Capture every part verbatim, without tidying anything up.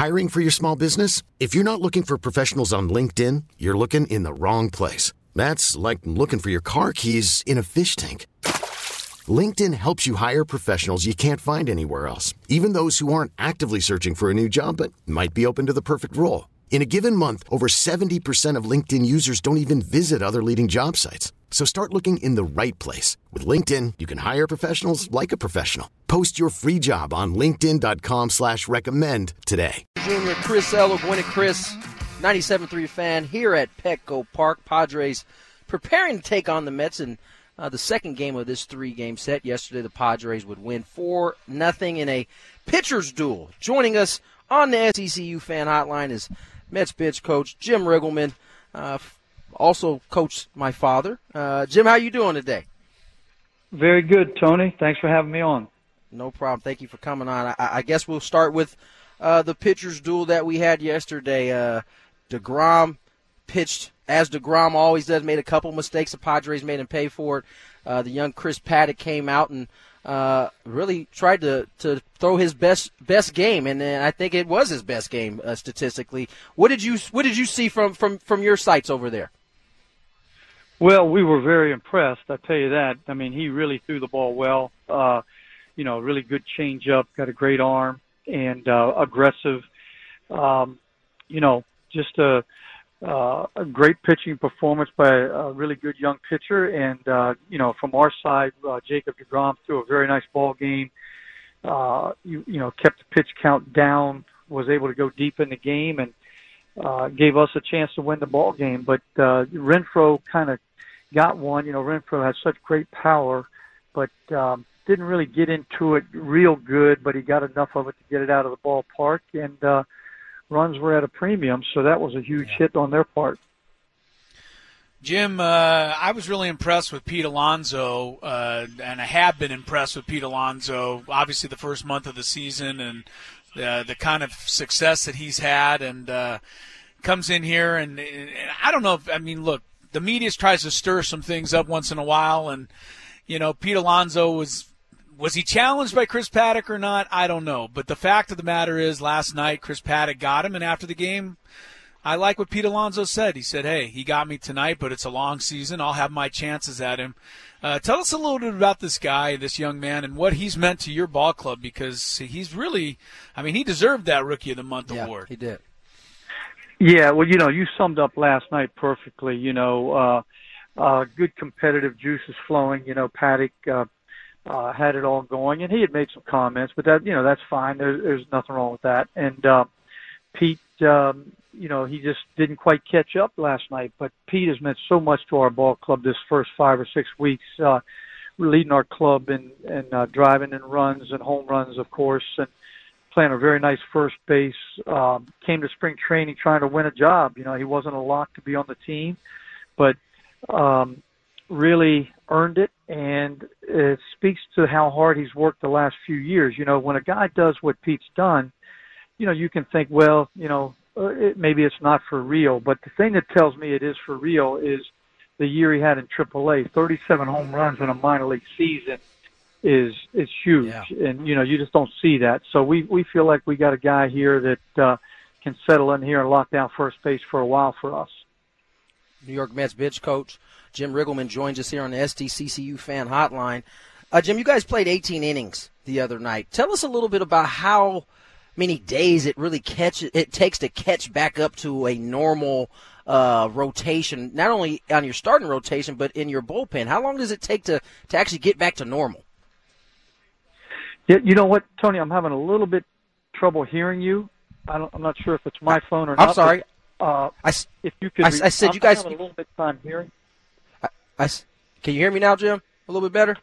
Hiring for your small business? If you're not looking for professionals on LinkedIn, you're looking in the wrong place. That's like looking for your car keys in a fish tank. LinkedIn helps you hire professionals you can't find anywhere else, even those who aren't actively searching for a new job but might be open to the perfect role. In a given month, over seventy percent of LinkedIn users don't even visit other leading job sites. So start looking in the right place. With LinkedIn, you can hire professionals like a professional. Post your free job on linkedin.com slash recommend today. Junior Chris Ello, Gwinnett Chris, ninety-seven point three fan here at Petco Park. Padres preparing to take on the Mets in uh, the second game of this three-game set. Yesterday, the Padres would win four nothing in a pitcher's duel. Joining us on the S E C U fan hotline is Mets pitch coach Jim Riggleman, uh, also coached my father. Uh, Jim, how you doing today? Very good, Tony. Thanks for having me on. No problem. Thank you for coming on. I, I guess we'll start with uh, the pitcher's duel that we had yesterday. Uh, DeGrom pitched, as DeGrom always does, made a couple mistakes. The Padres made him pay for it. Uh, the young Chris Paddack came out and uh, really tried to, to throw his best best game, and, and I think it was his best game uh, statistically. What did you What did you see from, from, from your sites over there? Well, we were very impressed, I tell you that. I mean, he really threw the ball well. Uh, you know, really good changeup, got a great arm, and uh, aggressive. Um, you know, just a, uh, a great pitching performance by a really good young pitcher. And, uh, you know, from our side, uh, Jacob deGrom threw a very nice ball game. Uh, you, you know, kept the pitch count down, was able to go deep in the game, and uh, gave us a chance to win the ball game. But uh, Renfroe kind of got one. You know, Renfroe has such great power, but um, didn't really get into it real good, but he got enough of it to get it out of the ballpark, and uh, runs were at a premium, so that was a huge yeah. hit on their part. Jim, uh, I was really impressed with Pete Alonso, uh, and I have been impressed with Pete Alonso, obviously the first month of the season, and uh, the kind of success that he's had, and uh, comes in here, and, and I don't know if, I mean, look, the media tries to stir some things up once in a while, and, you know, Pete Alonso was, was he challenged by Chris Paddack or not? I don't know. But the fact of the matter is, last night, Chris Paddack got him, and after the game, I like what Pete Alonso said. He said, hey, he got me tonight, but it's a long season. I'll have my chances at him. Uh, tell us a little bit about this guy, this young man, and what he's meant to your ball club, because he's really, I mean, he deserved that Rookie of the Month yeah, award. He did. Yeah, well, you know, you summed up last night perfectly. You know, uh, uh, good competitive juices flowing. You know, Paddack uh, uh, had it all going, and he had made some comments, but that, you know, that's fine. There, there's nothing wrong with that. And uh, Pete, um, you know, he just didn't quite catch up last night. But Pete has meant so much to our ball club this first five or six weeks, uh, leading our club in, in uh, driving in runs and home runs, of course, and playing a very nice first base. Um, came to spring training trying to win a job. You know, he wasn't a lock to be on the team, but um, really earned it, and it speaks to how hard he's worked the last few years. You know, when a guy does what Pete's done, you know, you can think, well, you know, uh, it, maybe it's not for real. But the thing that tells me it is for real is the year he had in triple A, thirty-seven home runs in a minor league season is is huge. Yeah. And, you know, you just don't see that. So we, we feel like we got a guy here that uh, can settle in here and lock down first base for a while for us. New York Mets pitch coach Jim Riggleman joins us here on the S D C C U fan hotline. Uh, Jim, you guys played eighteen innings the other night. Tell us a little bit about how many days it really catch it takes to catch back up to a normal uh, rotation, not only on your starting rotation, but in your bullpen. How long does it take to, to actually get back to normal? Yeah, you know what, Tony, I'm having a little bit trouble hearing you. I don't, I'm not sure if it's my phone or I'm not. I'm sorry. But, uh, I, if you could, I, I said I'm you guys. having a little bit of time hearing. I, I, can you hear me now, Jim? A little bit better.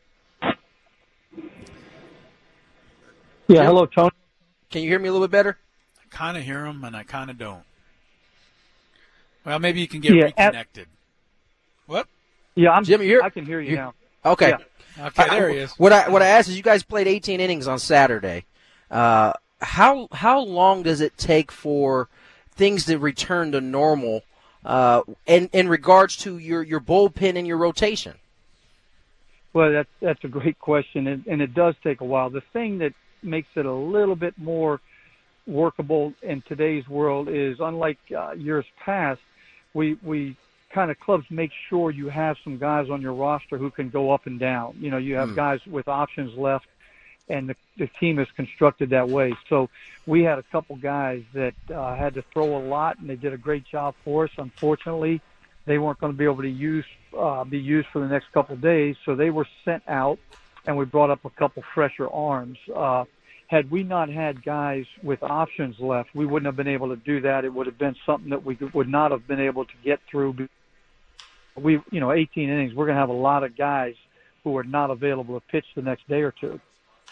Yeah. Jim? Hello, Tony. Can you hear me a little bit better? I kind of hear him, and I kind of don't. Well, maybe you can get yeah, reconnected. At, what? Yeah, I'm. Jim, you're, I can hear you you're, now. Okay. Yeah. Okay, there he is. What I what I asked is, you guys played eighteen innings on Saturday. Uh, how how long does it take for things to return to normal uh, in in regards to your, your bullpen and your rotation? Well, that's that's a great question, and, and it does take a while. The thing that makes it a little bit more workable in today's world is, unlike uh, years past, we we kind of clubs make sure you have some guys on your roster who can go up and down. You know, you have mm. guys with options left, and the, the team is constructed that way. So we had a couple guys that uh, had to throw a lot, and they did a great job for us. Unfortunately, they weren't going to be able to use uh, be used for the next couple of days, so they were sent out, and we brought up a couple fresher arms. Uh, had we not had guys with options left, we wouldn't have been able to do that. It would have been something that we would not have been able to get through. We, you know, eighteen innings, we're going to have a lot of guys who are not available to pitch the next day or two.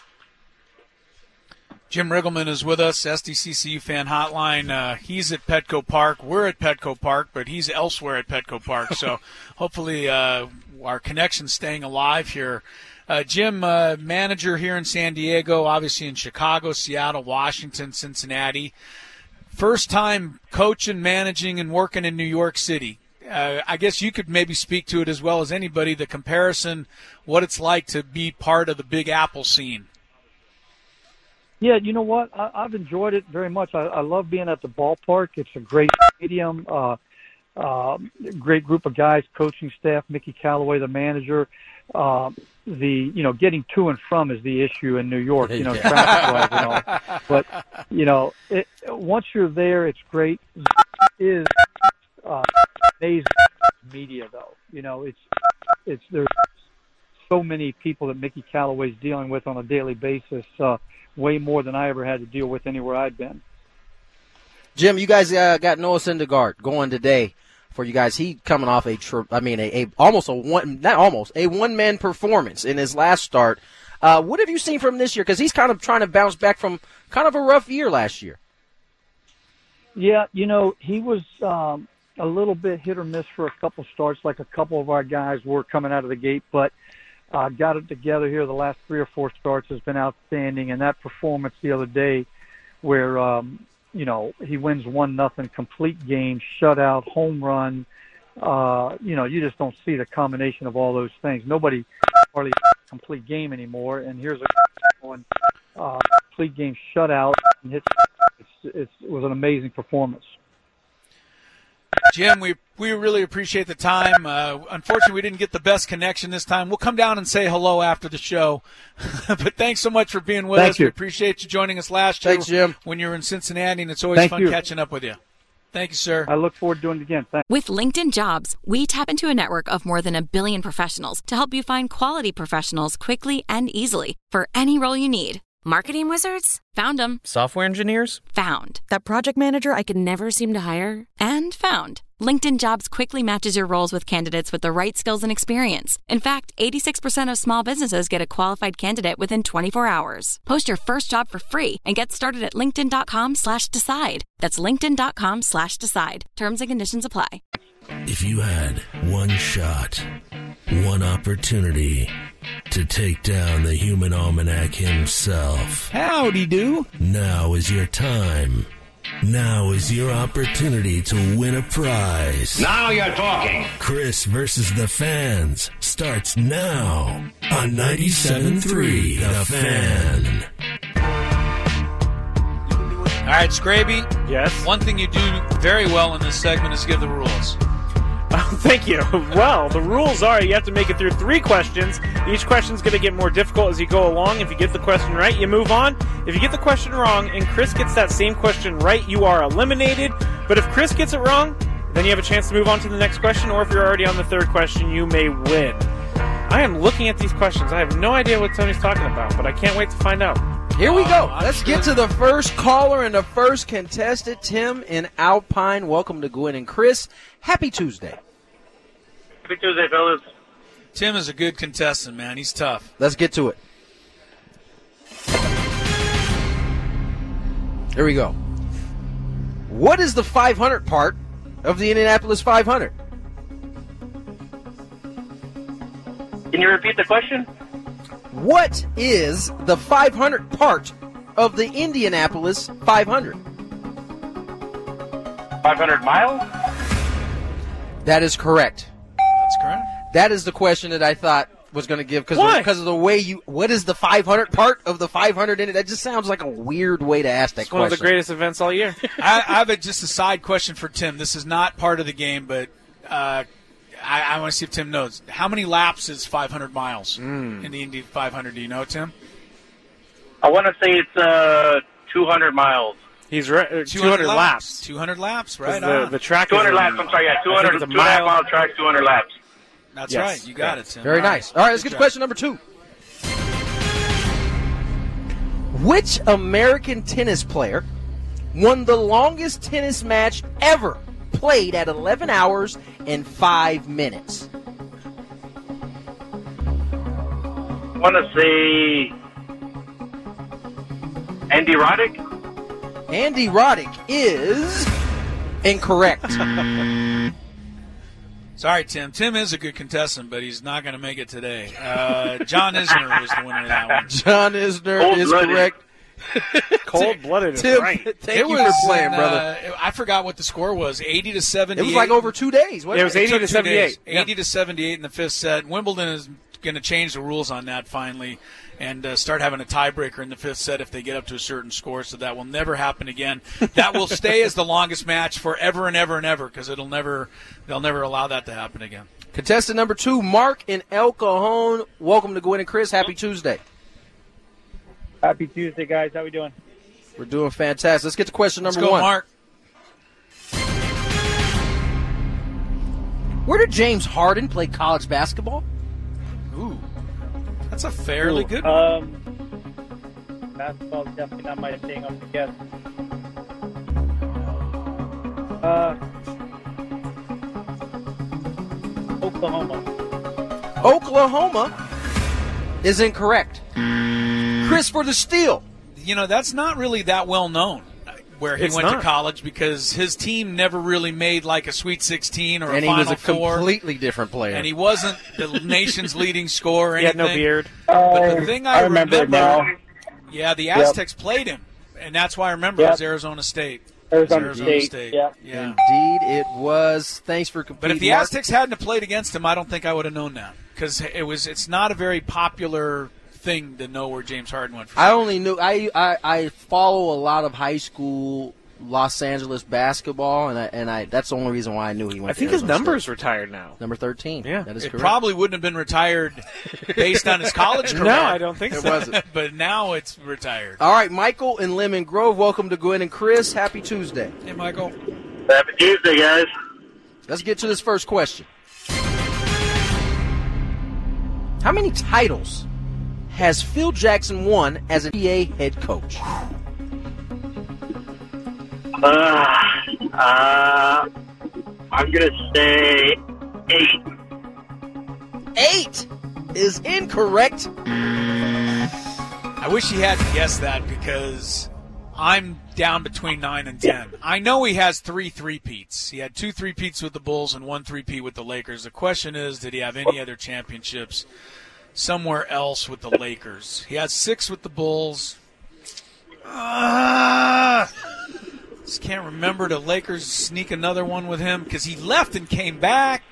Jim Riggleman is with us, S D C C U Fan Hotline. Uh, he's at Petco Park. We're at Petco Park, but he's elsewhere at Petco Park. So hopefully uh, our connection's staying alive here. Uh, Jim, uh, manager here in San Diego, obviously in Chicago, Seattle, Washington, Cincinnati. First time coaching, managing, and working in New York City. Uh, I guess you could maybe speak to it as well as anybody, the comparison, what it's like to be part of the Big Apple scene. Yeah, you know what? I, I've enjoyed it very much. I, I love being at the ballpark. It's a great stadium, uh, uh, great group of guys, coaching staff, Mickey Callaway, the manager. Uh, the, you know, getting to and from is the issue in New York, you know, yeah. traffic-wise and all. But, you know, it, once you're there, it's great. It is uh, amazing media, though. You know, it's it's there's so many people that Mickey Callaway's dealing with on a daily basis, uh, way more than I ever had to deal with anywhere I'd been. Jim, you guys uh, got Noah Syndergaard going today for you guys. He coming off a, tri- I mean, a, a almost a one, not almost a one-man performance in his last start. Uh, what have you seen from this year? Because he's kind of trying to bounce back from kind of a rough year last year. Yeah, you know, he was um, a little bit hit or miss for a couple starts, like a couple of our guys were coming out of the gate, but uh, got it together here. The last three or four starts has been outstanding, and that performance the other day where, um, you know, he wins one nothing, complete game, shutout, home run. Uh, you know, you just don't see the combination of all those things. Nobody hardly complete game anymore, and here's a one uh, complete game shutout and hits. It's, it's, it was an amazing performance. Jim, we we really appreciate the time. Uh, unfortunately, we didn't get the best connection this time. We'll come down and say hello after the show. But thanks so much for being with Thank us. You. We appreciate you joining us last year Thanks, Jim. when you were in Cincinnati, and it's always Thank fun you. catching up with you. Thank you, sir. I look forward to doing it again. Thanks. With LinkedIn Jobs, we tap into a network of more than a billion professionals to help you find quality professionals quickly and easily for any role you need. Marketing wizards? Found them. Software engineers? Found. That project manager I could never seem to hire? And found. LinkedIn Jobs quickly matches your roles with candidates with the right skills and experience. In fact, eighty-six percent of small businesses get a qualified candidate within twenty-four hours. Post your first job for free and get started at linkedin.com slash decide. That's linkedin.com slash decide. Terms and conditions apply. If you had one shot, one opportunity to take down the human almanac himself. Howdy do. Now is your time. Now is your opportunity to win a prize. Now you're talking. Chris versus the Fans starts now on ninety-seven point three The Fan. All right, Scraby. Yes? One thing you do very well in this segment is give the rules. Oh, thank you. Well, the rules are you have to make it through three questions. Each question's going to get more difficult as you go along. If you get the question right, you move on. If you get the question wrong and Chris gets that same question right, you are eliminated. But if Chris gets it wrong, then you have a chance to move on to the next question, or if you're already on the third question, you may win. I am looking at these questions. I have no idea what Tony's talking about, but I can't wait to find out. Here we go. Oh, I'm Let's sure. get to the first caller and the first contestant, Tim in Alpine. Welcome to Gwen and Chris. Happy Tuesday. Happy Tuesday, fellas. Tim is a good contestant, man. He's tough. Let's get to it. Here we go. What is the five hundred part of the Indianapolis five hundred? Can you repeat the question? What is the five hundred part of the Indianapolis five hundred? five hundred miles? That is correct. That's correct. That is the question that I thought was going to give because Why? because of the way you. What is the five hundred part of the five hundred in it? That just sounds like a weird way to ask that It's question. one of the greatest events all year. I, I have a, just a side question for Tim. This is not part of the game, but uh, I, I want to see if Tim knows. How many laps is five hundred miles Mm. in the Indy five hundred? Do you know, Tim? I want to say it's uh, two hundred miles. He's re- two hundred laps. two hundred laps, right? The, on. the track two hundred is laps. I'm sorry, yeah, two hundred, it's a two and a half mile. mile track, two hundred laps. That's Yes. right. You got Yeah. it, Tim. Very All nice. All right, let's Good get to job. question number two. Which American tennis player won the longest tennis match ever played at eleven hours and five minutes? I want to say Andy Roddick. Andy Roddick is incorrect. Sorry, Tim. Tim is a good contestant, but he's not going to make it today. Uh, John Isner was the winner of that one. John Isner is Cold-blooded. correct. Cold-blooded is Tim, right. thank it you was for playing, in, brother. Uh, I forgot what the score was. eighty to seventy-eight. It was like over two days. Wasn't It was it? eighty took to two seventy-eight. days. eighty to seventy-eight in the fifth set. Wimbledon is going to change the rules on that finally and uh, start having a tiebreaker in the fifth set if they get up to a certain score, so that will never happen again. That will stay as the longest match forever and ever and ever because it'll never they'll never allow that to happen again. Contestant number two, Mark in El Cajon. Welcome to Gwen and Chris. Happy Tuesday. Happy Tuesday, guys. How we doing? We're doing fantastic. Let's get to question Let's number go, one. Mark. Where did James Harden play college basketball? Ooh, that's a fairly Ooh, good one. Um, basketball is definitely not my thing. I'm gonna guess. Uh, Oklahoma. Oklahoma is incorrect. Chris for the steal. You know, that's not really that well known where he It's went not. to college because his team never really made like a Sweet sixteen or And a he Final was a Four. completely different player. And he wasn't the nation's leading scorer or He had anything. no beard. But the thing I, I remember it now. yeah, the Aztecs played him, and that's why I remember it Yep. was Arizona State. Arizona, It was Arizona State. State. Yeah. Yeah. Indeed, it was. Thanks for competing. But if the Mark. Aztecs hadn't have played against him, I don't think I would have known that because it was. It's not a very popular thing to know where James Harden went from. I only knew I, I I follow a lot of high school Los Angeles basketball, and I, and I that's the only reason why I knew he went. I to think his Arizona number's State. retired now. Number thirteen. Yeah. that is It correct. probably wouldn't have been retired based on his college career. No, I don't think It so. wasn't. But now it's retired. All right, Michael in Lemon Grove. Welcome to Gwen and Chris. Happy Tuesday. Hey, Michael. Happy Tuesday, guys. Let's get to this first question. How many titles has Phil Jackson won as an N B A head coach? Uh, uh, I'm going to say eight. Eight is incorrect. I wish he hadn't guessed that because I'm down between nine and ten. I know he has three three-peats. He had two three-peats with the Bulls and one three-peat with the Lakers. The question is, did he have any other championships somewhere else with the Lakers? He has six with the Bulls. Uh, just can't remember. The Lakers sneak another one with him because he left and came back.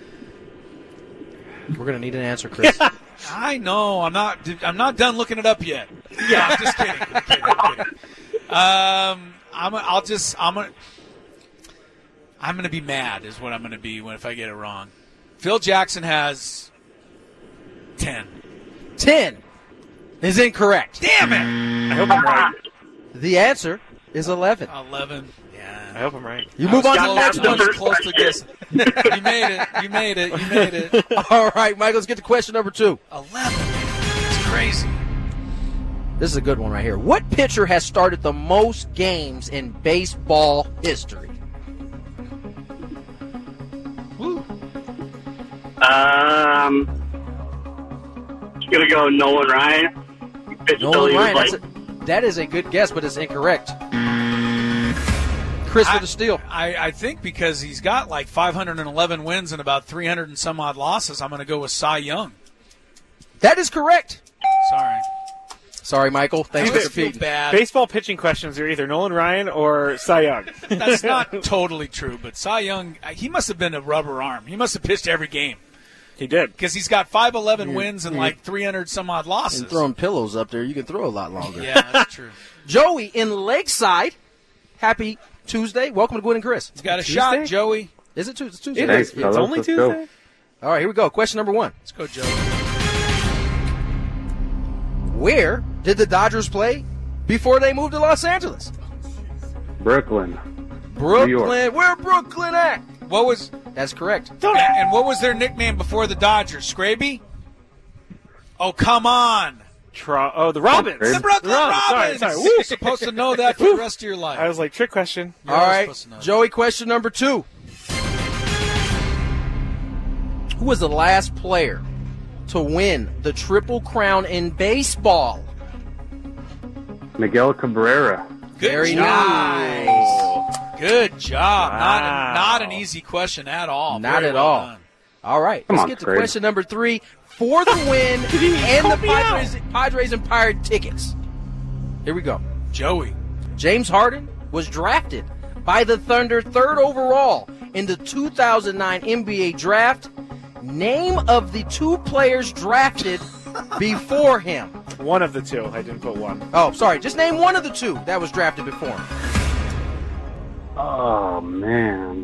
We're going to need an answer, Chris. I know. I'm not. I'm not done looking it up yet. Yeah, I'm just kidding. I'm kidding, I'm kidding. Um, I'm. I'll just. I'm gonna. I'm gonna be mad. Is what I'm gonna be when if I get it wrong. Phil Jackson has ten. Ten is incorrect. Damn it! I hope I'm right. The answer is eleven. Eleven. I Yeah. hope I'm right. You move on to the Close- next one. close- close to guessing. You made it. You made it. You made it. All right, Michael, let's get to question number two. Eleven. It's crazy. This is a good one right here. What pitcher has started the most games in baseball history? Woo. Um, just going to go Nolan Ryan. He pitched till Nolan he was Ryan. like, That's a, that is a good guess, but it's incorrect. Chris for the steal. I, I think because he's got like five hundred eleven wins and about three hundred and some odd losses, I'm going to go with Cy Young. That is correct. Sorry. Sorry, Michael. Thanks I for just feel competing. bad. Baseball pitching questions are either Nolan Ryan or Cy Young. That's not totally true, but Cy Young, he must have been a rubber arm. He must have pitched every game He did. Because he's got five eleven wins and like three hundred some odd losses. And throwing pillows up there, you can throw a lot longer. Yeah, that's true. Joey in Lakeside, happy Tuesday. Welcome to Gwen and Chris. He's got a Tuesday? shot, Joey. Is it Tuesday? It's Tuesday. It Thanks, is. fellas. It's only Let's Tuesday. go. All right, here we go. Question number one. Let's go, Joey. Where did the Dodgers play before they moved to Los Angeles? Brooklyn. Brooklyn. York. Where Brooklyn at? What was That's correct. and, and what was their nickname before the Dodgers? Scraby? Oh, come on. Tro- oh, the Robins. The The Brooklyn The Robins. Robins. Sorry, sorry. You're supposed to know that for the rest of your life. I was like, trick question. You're All always right, supposed to know. Joey, question number two. Who was the last player to win the Triple Crown in baseball? Miguel Cabrera. Good Very job. nice. Good job. Wow. Not, not an easy question at all. Not Very at well all. done. All right, Come let's on, get to Craig. question number three for the win he and call the me out? Padres, Padres and Pirate tickets. Here we go. Joey. James Harden was drafted by the Thunder third overall in the two thousand nine N B A draft. Name of the two players drafted before him. One of the two. I didn't put one. Oh, sorry. Just name one of the two that was drafted before him. Oh, man.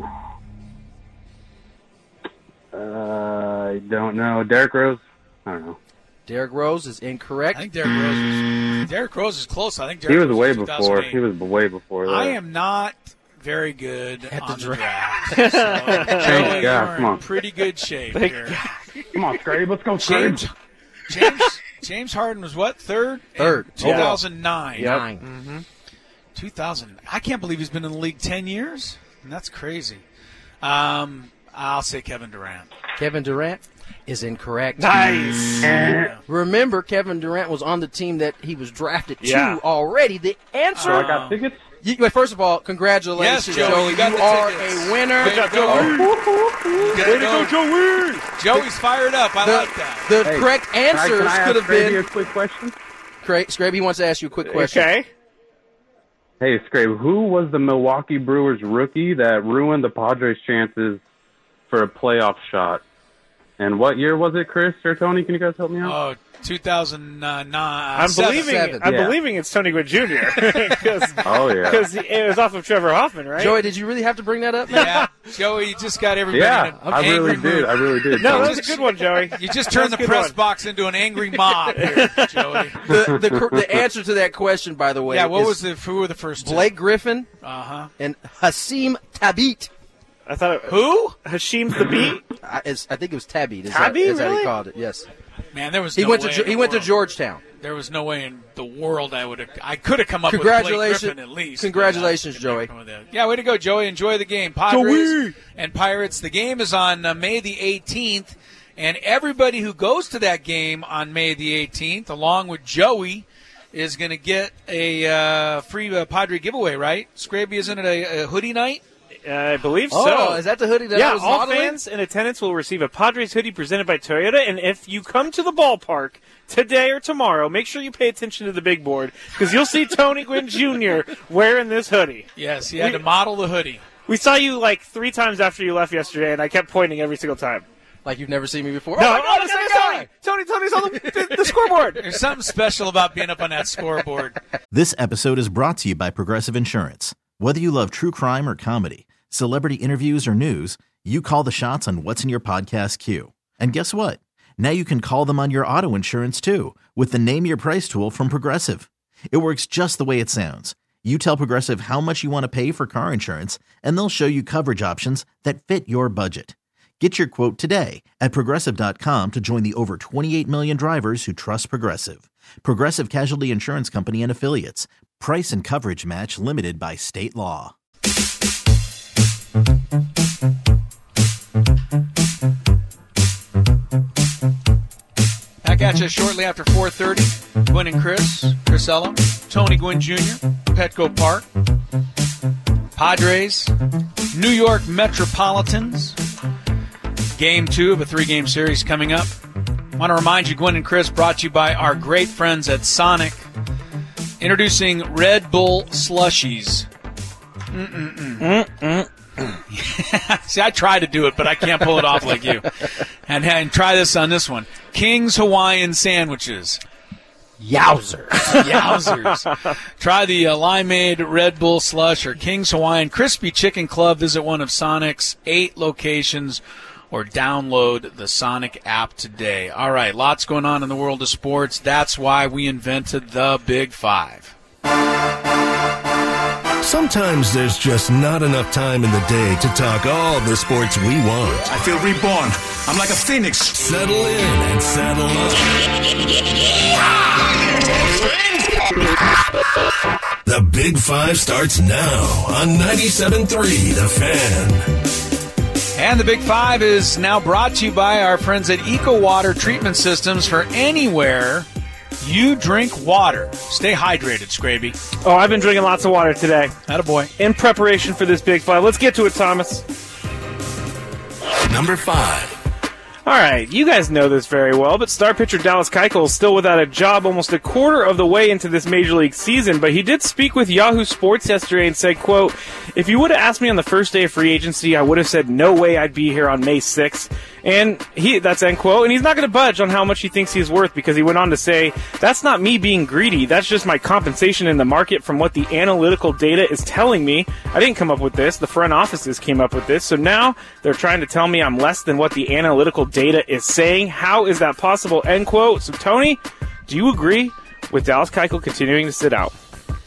Uh, I don't know. Derrick Rose? I don't know. Derrick Rose is incorrect. I think Derrick Rose is, Derrick Rose is close. I think He Derrick was Rose way was before. two thousand eight. He was way before that. I am not very good At the on the draft. draft. So, Joey, God, you're come in on. pretty good shape Thank here. Come on, Scrape. Let's go, Scrape. James, James, James Harden was what? Third? Third. two thousand nine. Yep. Nine. two thousand. I can't believe he's been in the league ten years. And that's crazy. Um, I'll say Kevin Durant. Kevin Durant is incorrect. Nice. Remember, Kevin Durant was on the team that he was drafted Yeah. to already. The answer. So I got tickets? You, wait, first of all, congratulations, Yes, Joey, Joey. you got You the are tickets. a winner. Good job, Joey. You gotta Way to go, Joey! Joey's fired up. I The, like that. the Hey, correct Can I, answers can I ask could have Scrape been. a quick question? Craig, Scraby wants to ask you a quick question. Okay. Hey, Scrape, who was the Milwaukee Brewers rookie that ruined the Padres' chances for a playoff shot? And what year was it, Chris or Tony? Can you guys help me out? Oh, two thousand nine. I'm seven. believing. Seven. I'm Yeah. believing it's Tony Gwynn Junior Because Oh, yeah. it was off of Trevor Hoffman, right? Joey, did you really have to bring that up, man? Yeah, Joey, you just got everybody Yeah, in an I really angry did. mood. I really did. No, Tony. that was a good one, Joey. You just turned the That's a good press one. box into an angry mob here, Joey. The, the cor- the answer to that question, by the way, Yeah, what is was the who were the first two? Blake Griffin Uh huh. and Hassim Tabit. I thought it, Who? Hashim's the beat. I, is, I think it was Tabit. Is Tabit, that, is that really? he called it? Yes. Man, there was He no went way to in he the went to world. Georgetown. There was no way in the world I would have. I could have come up with Blake Congratulations- Griffin at least. congratulations, but I could never Joey. come with that. Yeah, way to go, Joey. Enjoy the game, Padres Joey! and Pirates. The game is on uh, May the eighteenth, and everybody who goes to that game on May the eighteenth, along with Joey, is going to get a uh, free uh, Padre giveaway. Right? Scraby, isn't it a, a hoodie night? I believe Oh, so. is that the hoodie that yeah, I was all modeling? fans in attendance will receive a Padres hoodie presented by Toyota. And if you come to the ballpark today or tomorrow, make sure you pay attention to the big board because you'll see Tony Gwynn Junior wearing this hoodie. Yes, he had to model the hoodie. We saw you like three times after you left yesterday, and I kept pointing every single time. Like you've never seen me before? No, oh, my no, God, no, it's no, that it's guy! Tony. Tony, Tony's on the, the, the scoreboard. There's something special about being up on that scoreboard. This episode is brought to you by Progressive Insurance. Whether you love true crime or comedy, celebrity interviews or news, you call the shots on what's in your podcast queue. And guess what? Now you can call them on your auto insurance too with the Name Your Price tool from Progressive. It works just the way it sounds. You tell Progressive how much you want to pay for car insurance, and they'll show you coverage options that fit your budget. Get your quote today at Progressive dot com to join the over twenty-eight million drivers who trust Progressive. Progressive Casualty Insurance Company and Affiliates. Price and coverage match limited by state law. Back at you shortly after four thirty. Gwen and Chris, Chris Ella, Tony Gwynn Junior, Petco Park, Padres, New York Metropolitans. Game two of a three-game series coming up. I want to remind you, Gwen and Chris, brought to you by our great friends at Sonic. Introducing Red Bull Slushies. Mm-mm-mm. Mm-mm. See, I try to do it, but I can't pull it off like you. And, and try this on this one. King's Hawaiian Sandwiches. Yowzers. Yowzers. Try the uh, Limeade Red Bull Slush or King's Hawaiian Crispy Chicken Club. Visit one of Sonic's eight locations or download the Sonic app today. All right, lots going on in the world of sports. That's why we invented the Big Five. Sometimes there's just not enough time in the day to talk all the sports we want. I feel reborn. I'm like a phoenix. Settle in and saddle up. The Big Five starts now on ninety-seven point three The Fan. And the Big Five is now brought to you by our friends at Eco Water Treatment Systems for anywhere you drink water. Stay hydrated, Scraby. Oh, I've been drinking lots of water today. Attaboy. In preparation for this Big Five. Let's get to it, Thomas. Number five. All right, you guys know this very well, but star pitcher Dallas Keuchel is still without a job almost a quarter of the way into this Major League season, but he did speak with Yahoo Sports yesterday and said, quote, if you would have asked me on the first day of free agency, I would have said no way I'd be here on May sixth. And he, that's end quote, and he's not going to budge on how much he thinks he's worth because he went on to say, that's not me being greedy, that's just my compensation in the market from what the analytical data is telling me. I didn't come up with this, the front offices came up with this, so now they're trying to tell me I'm less than what the analytical data is saying. How is that possible, end quote. So Tony, do you agree with Dallas Keuchel continuing to sit out?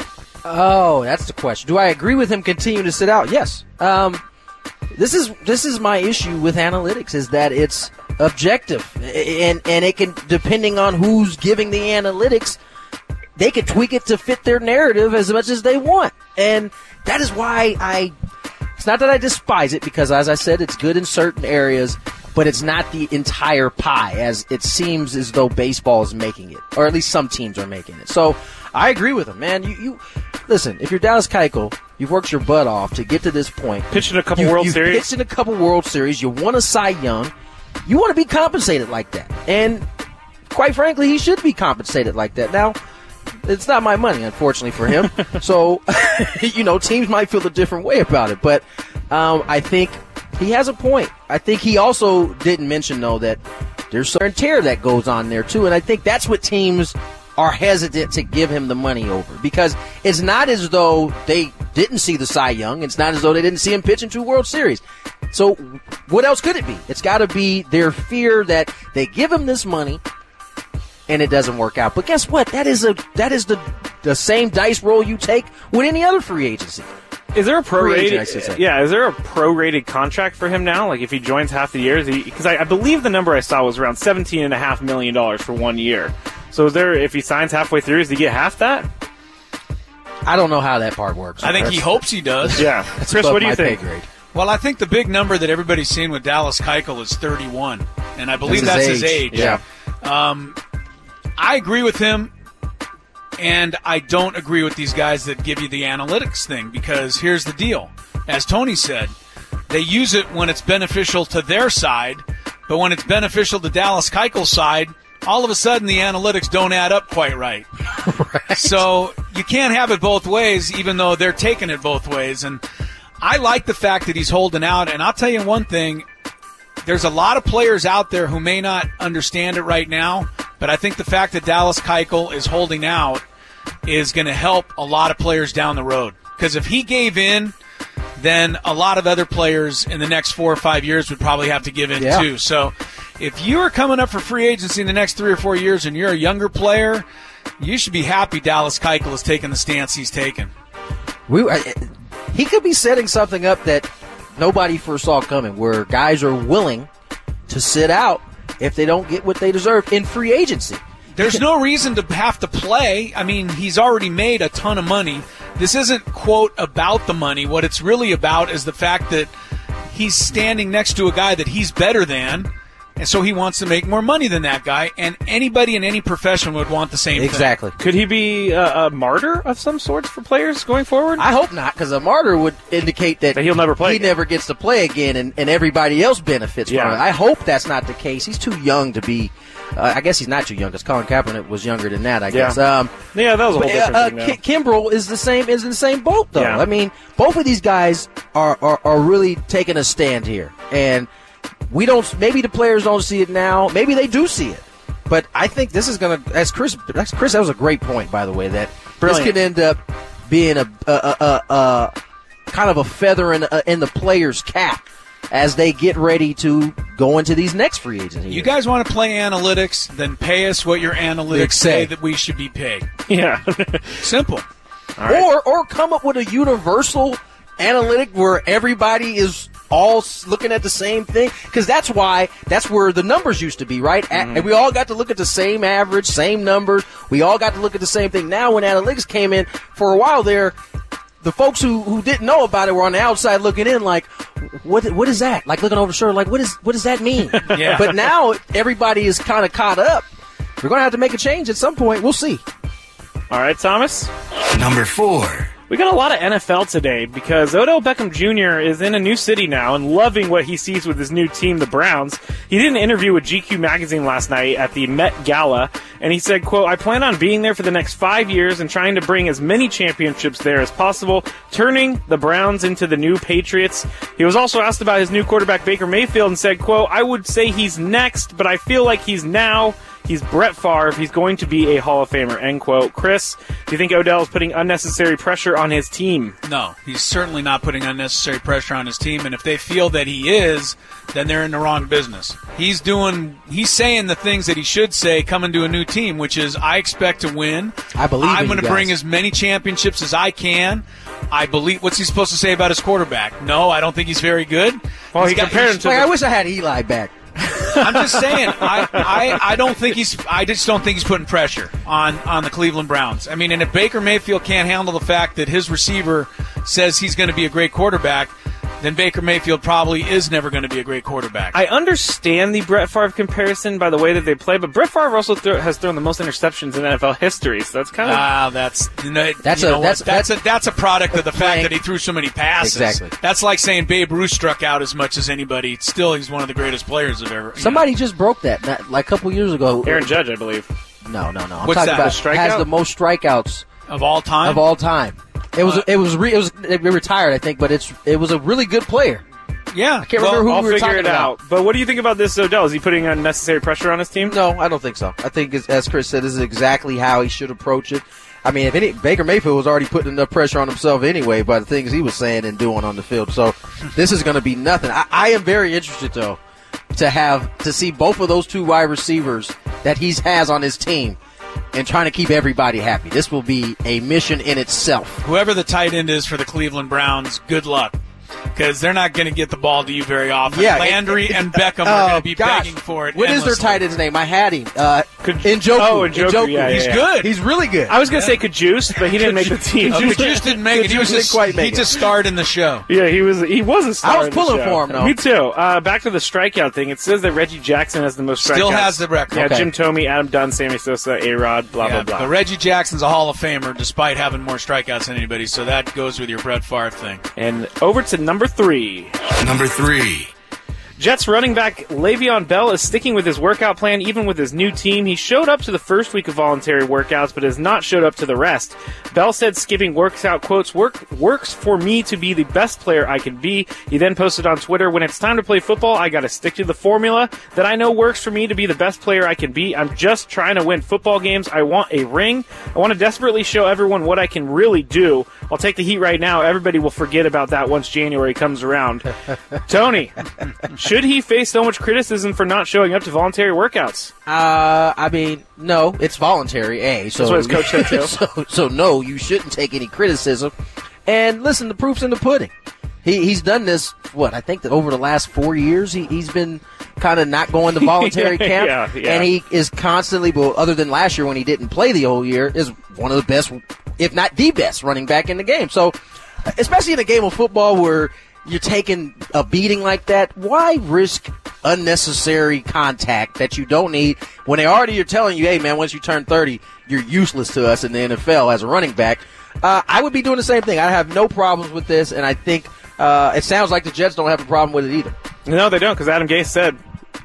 Oh, that's the question. Do I agree with him continuing to sit out? Yes. Um, This is this is my issue with analytics, is that it's objective, and and it can, depending on who's giving the analytics, they can tweak it to fit their narrative as much as they want, and that is why I. It's not that I despise it, because as I said, it's good in certain areas, but it's not the entire pie, as it seems as though baseball is making it, or at least some teams are making it. So I agree with him, man. You, you listen, if you're Dallas Keuchel, you've worked your butt off to get to this point. Pitched in a couple you, World you've Series. Pitched in a couple World Series. You won a Cy Young. You want to be compensated like that. And quite frankly, he should be compensated like that. Now, it's not my money, unfortunately, for him. So, you know, teams might feel a different way about it. But um, I think he has a point. I think he also didn't mention, though, that there's some tear that goes on there, too. And I think that's what teams are hesitant to give him the money over, because it's not as though they didn't see the Cy Young. It's not as though they didn't see him pitch in two World Series. So what else could it be? It's got to be their fear that they give him this money and it doesn't work out. But guess what? That is a that is the the same dice roll you take with any other free agency. Is there a prorated? Agent, yeah, is there a prorated contract for him now? Like if he joins half the years, because I, I believe the number I saw was around seventeen and a half million dollars for one year. So is there, if he signs halfway through, does he get half that? I don't know how that part works. I think That's, he hopes he does. Yeah. Chris, what do you think? Well, I think the big number that everybody's seeing with Dallas Keuchel is thirty-one, and I believe that's, that's his age. age. Yeah. Um, I agree with him, and I don't agree with these guys that give you the analytics thing, because here's the deal. As Tony said, they use it when it's beneficial to their side, but when it's beneficial to Dallas Keuchel's side, all of a sudden the analytics don't add up quite right. Right. So you can't have it both ways, even though they're taking it both ways. And I like the fact that he's holding out. And I'll tell you one thing, there's a lot of players out there who may not understand it right now, but I think the fact that Dallas Keuchel is holding out is going to help a lot of players down the road. Because if he gave in, then a lot of other players in the next four or five years would probably have to give in yeah. too. So if you are coming up for free agency in the next three or four years and you're a younger player, you should be happy Dallas Keuchel is taking the stance he's taking. We, uh, he could be setting something up that nobody foresaw coming, where guys are willing to sit out if they don't get what they deserve in free agency. There's no reason to have to play. I mean, he's already made a ton of money. This isn't, quote, about the money. What it's really about is the fact that he's standing next to a guy that he's better than, and so he wants to make more money than that guy, and anybody in any profession would want the same exactly. thing. Could he be a, a martyr of some sorts for players going forward? I hope not, because a martyr would indicate that, that he'll never play he again. never gets to play again, and, and everybody else benefits yeah. from it. I hope that's not the case. He's too young to be Uh, I guess he's not too young, because Colin Kaepernick was younger than that, I yeah. guess. Um, yeah, that was a whole different uh, thing. Uh, Kimbrel is the same is in the same boat, though. Yeah. I mean, both of these guys are, are, are really taking a stand here. And we don't, maybe the players don't see it now. Maybe they do see it. But I think this is going to, as Chris, as Chris, that was a great point, by the way, that Brilliant. This could end up being a, a, a, a, a kind of a feather in, a, in the players' cap as they get ready to go into these next free agents. You guys want to play analytics? Then pay us what your analytics say that we should be paid. Yeah. Simple. All right. Or or come up with a universal analytic where everybody is all looking at the same thing, because that's why that's where the numbers used to be, right? Mm-hmm. And we all got to look at the same average, same numbers. We all got to look at the same thing. Now, when analytics came in, for a while there, the folks who, who didn't know about it were on the outside looking in, like, what what is that? Like looking over the shoulder, like what is what does that mean? Yeah. But now everybody is kind of caught up. We're going to have to make a change at some point. We'll see. All right, Thomas. Number four. We got a lot of N F L today because Odell Beckham Junior is in a new city now and loving what he sees with his new team, the Browns. He did an interview with G Q magazine last night at the Met Gala, and he said, quote, "I plan on being there for the next five years and trying to bring as many championships there as possible, turning the Browns into the new Patriots." He was also asked about his new quarterback, Baker Mayfield, and said, quote, "I would say he's next, but I feel like he's now. He's Brett Favre. He's going to be a Hall of Famer," end quote. Chris, do you think Odell is putting unnecessary pressure on his team? No, he's certainly not putting unnecessary pressure on his team. And if they feel that he is, then they're in the wrong business. He's doing, he's saying the things that he should say coming to a new team, which is, I expect to win. I believe I'm going to bring as many championships as I can. I believe. What's he supposed to say about his quarterback? No, I don't think he's very good. Well, he's he got, compared him to. Like, the- I wish I had Eli back. I'm just saying, I, I, I don't think he's I just don't think he's putting pressure on, on the Cleveland Browns. I mean, and if Baker Mayfield can't handle the fact that his receiver says he's going to be a great quarterback, then Baker Mayfield probably is never going to be a great quarterback. I understand the Brett Favre comparison by the way that they play, but Brett Favre also throw, has thrown the most interceptions in N F L history, so that's kind of ah, that's you know, that's you a know that's, that's, that's a that's a product of the fact that he threw so many passes. Exactly. That's like saying Babe Ruth struck out as much as anybody. Still, he's one of the greatest players of ever. Somebody know. just broke that, that like a couple years ago. Aaron Judge, I believe. No, no, no. I'm What's talking that? about The strikeout? has the most strikeouts of all time. Of all time. It was Uh, it was re, it was it retired, I think, but it's it was a really good player. Yeah, I can't well, remember who I'll we were figure talking it about. out. But what do you think about this Odell? Is he putting unnecessary pressure on his team? No, I don't think so. I think, it's, as Chris said, this is exactly how he should approach it. I mean, if any, Baker Mayfield was already putting enough pressure on himself anyway by the things he was saying and doing on the field. So this is going to be nothing. I, I am very interested, though, to have to see both of those two wide receivers that he has on his team and trying to keep everybody happy. This will be a mission in itself. Whoever the tight end is for the Cleveland Browns, good luck. Because they're not going to get the ball to you very often. Yeah, Landry it, it, and Beckham uh, are going to be gosh. begging for it. What endlessly. is their tight end's name? I had him. Uh, Could, Njoku. Oh, Njoku. Njoku. Yeah, He's yeah, good. He's really good. I was going to say Cajuste, but he didn't make the team. Oh, Cajuste didn't make it. He was didn't just quite make he it. just starred in the show. Yeah, he was. He was a star. I was in the pulling show. for him, though. Me too. Uh, back to the strikeout thing. It says that Reggie Jackson has the most strikeouts. Still has the record. Yeah, Okay. Jim Thome, Adam Dunn, Sammy Sosa, A-Rod, blah, Yeah, blah, blah. but Reggie Jackson's a Hall of Famer despite having more strikeouts than anybody, so that goes with your Brett Favre thing. And over to number three. Number three. Jets running back Le'Veon Bell is sticking with his workout plan even with his new team. He showed up to the first week of voluntary workouts but has not showed up to the rest. Bell said skipping works out, quotes, Work, works for me to be the best player I can be. He then posted on Twitter, when it's time to play football, I gotta stick to the formula that I know works for me to be the best player I can be. I'm just trying to win football games. I want a ring. I want to desperately show everyone what I can really do. I'll take the heat right now. Everybody will forget about that once January comes around. Tony, should he face so much criticism for not showing up to voluntary workouts? Uh, I mean, no, it's voluntary, A. So, That's what his coach said, too. so, so, no, you shouldn't take any criticism. And listen, the proof's in the pudding. He He's done this, what, I think that over the last four years, he, he's been kind of not going to voluntary camp. Yeah, yeah. And he is constantly, well, other than last year when he didn't play the whole year, is one of the best, if not the best, running back in the game. So, especially in a game of football where you're taking a beating like that, why risk unnecessary contact that you don't need when they already are telling you, hey, man, once you turn thirty, you're useless to us in the N F L as a running back? Uh, I would be doing the same thing. I have no problems with this, and I think uh, it sounds like the Jets don't have a problem with it either. No, they don't, because Adam Gase said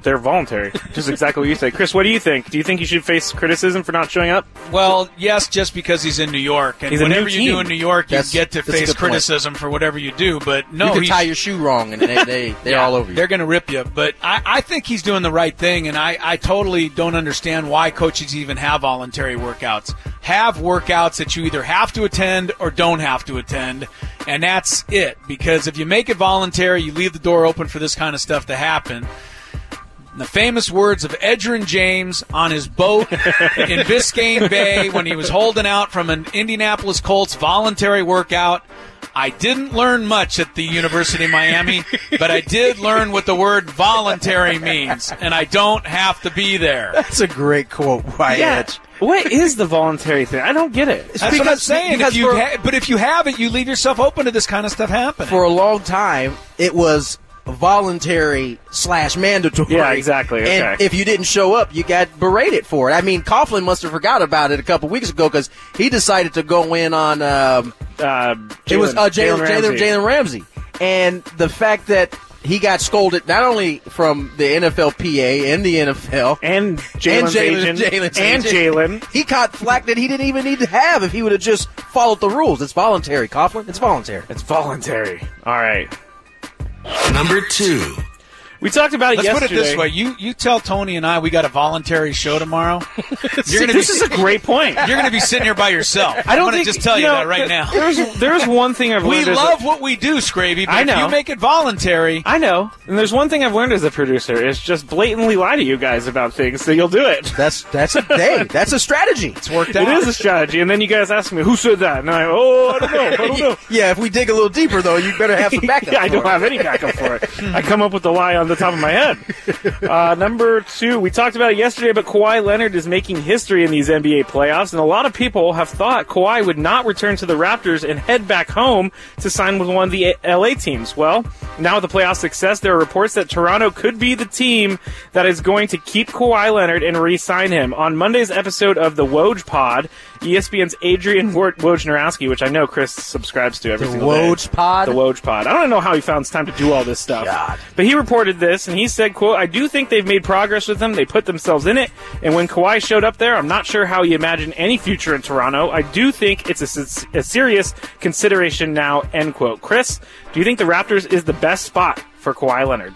they're voluntary. Just exactly what you said. Chris, what do you think? Do you think you should face criticism for not showing up? Well, yes, just because he's in New York. And he's whatever you team. do in New York, you that's, get to face criticism point. for whatever you do. But no, you can tie your shoe wrong, and they, they, they're yeah, all over you. They're going to rip you. But I, I think he's doing the right thing, and I, I totally don't understand why coaches even have voluntary workouts. Have workouts that you either have to attend or don't have to attend, and that's it. Because if you make it voluntary, you leave the door open for this kind of stuff to happen. The famous words of Edgerrin James on his boat in Biscayne Bay when he was holding out from an Indianapolis Colts voluntary workout. I didn't learn much at the University of Miami, but I did learn what the word voluntary means, and I don't have to be there. That's a great quote by yeah. Edge. What is the voluntary thing? I don't get it. That's because, what I'm saying. If you ha- but if you have it, you leave yourself open to this kind of stuff happening. For a long time, it was voluntary slash mandatory. Yeah, exactly. Okay. And if you didn't show up, you got berated for it. I mean, Coughlin must have forgot about it a couple weeks ago because he decided to go in on um, uh, it was uh, Jalen Ramsey. Jalen Ramsey, and the fact that he got scolded not only from the N F L P A and the N F L and Jalen's agent Jalen's and Jalen, he caught flack that he didn't even need to have if he would have just followed the rules. It's voluntary, Coughlin. It's voluntary. It's voluntary. All right. Number two. We talked about it Let's yesterday. put it this way. You you tell Tony and I we got a voluntary show tomorrow. You're gonna this be, is a great point. You're going to be sitting here by yourself. I don't I'm going to think, just tell you, you know, that right now. There's, there's one thing I've learned. We as love a, what we do, Scravy, but I know. if you make it voluntary. I know. And there's one thing I've learned as a producer is just blatantly lie to you guys about things so you'll do it. That's that's a hey, that's a strategy. It's worked out. It is a strategy. And then you guys ask me, who said that? And I'm like, oh, I don't know. I don't know. Yeah, if we dig a little deeper, though, you better have some backup. yeah, I don't for have it. any backup for it. I come up with the lie on the top of my head. Uh, number two, we talked about it yesterday, but Kawhi Leonard is making history in these N B A playoffs, and a lot of people have thought Kawhi would not return to the Raptors and head back home to sign with one of the L A teams. Well, now with the playoff success, there are reports that Toronto could be the team that is going to keep Kawhi Leonard and re-sign him. On Monday's episode of the Woj Pod, E S P N's Adrian Wojnarowski, which I know Chris subscribes to every the single Woj day. Pod? The Woj Pod. I don't know how he found time to do all this stuff. God. But he reported this, and he said, quote, I do think they've made progress with him. They put themselves in it. And when Kawhi showed up there, I'm not sure how he imagined any future in Toronto. I do think it's a, a serious consideration now, end quote. Chris, do you think the Raptors is the best spot for Kawhi Leonard?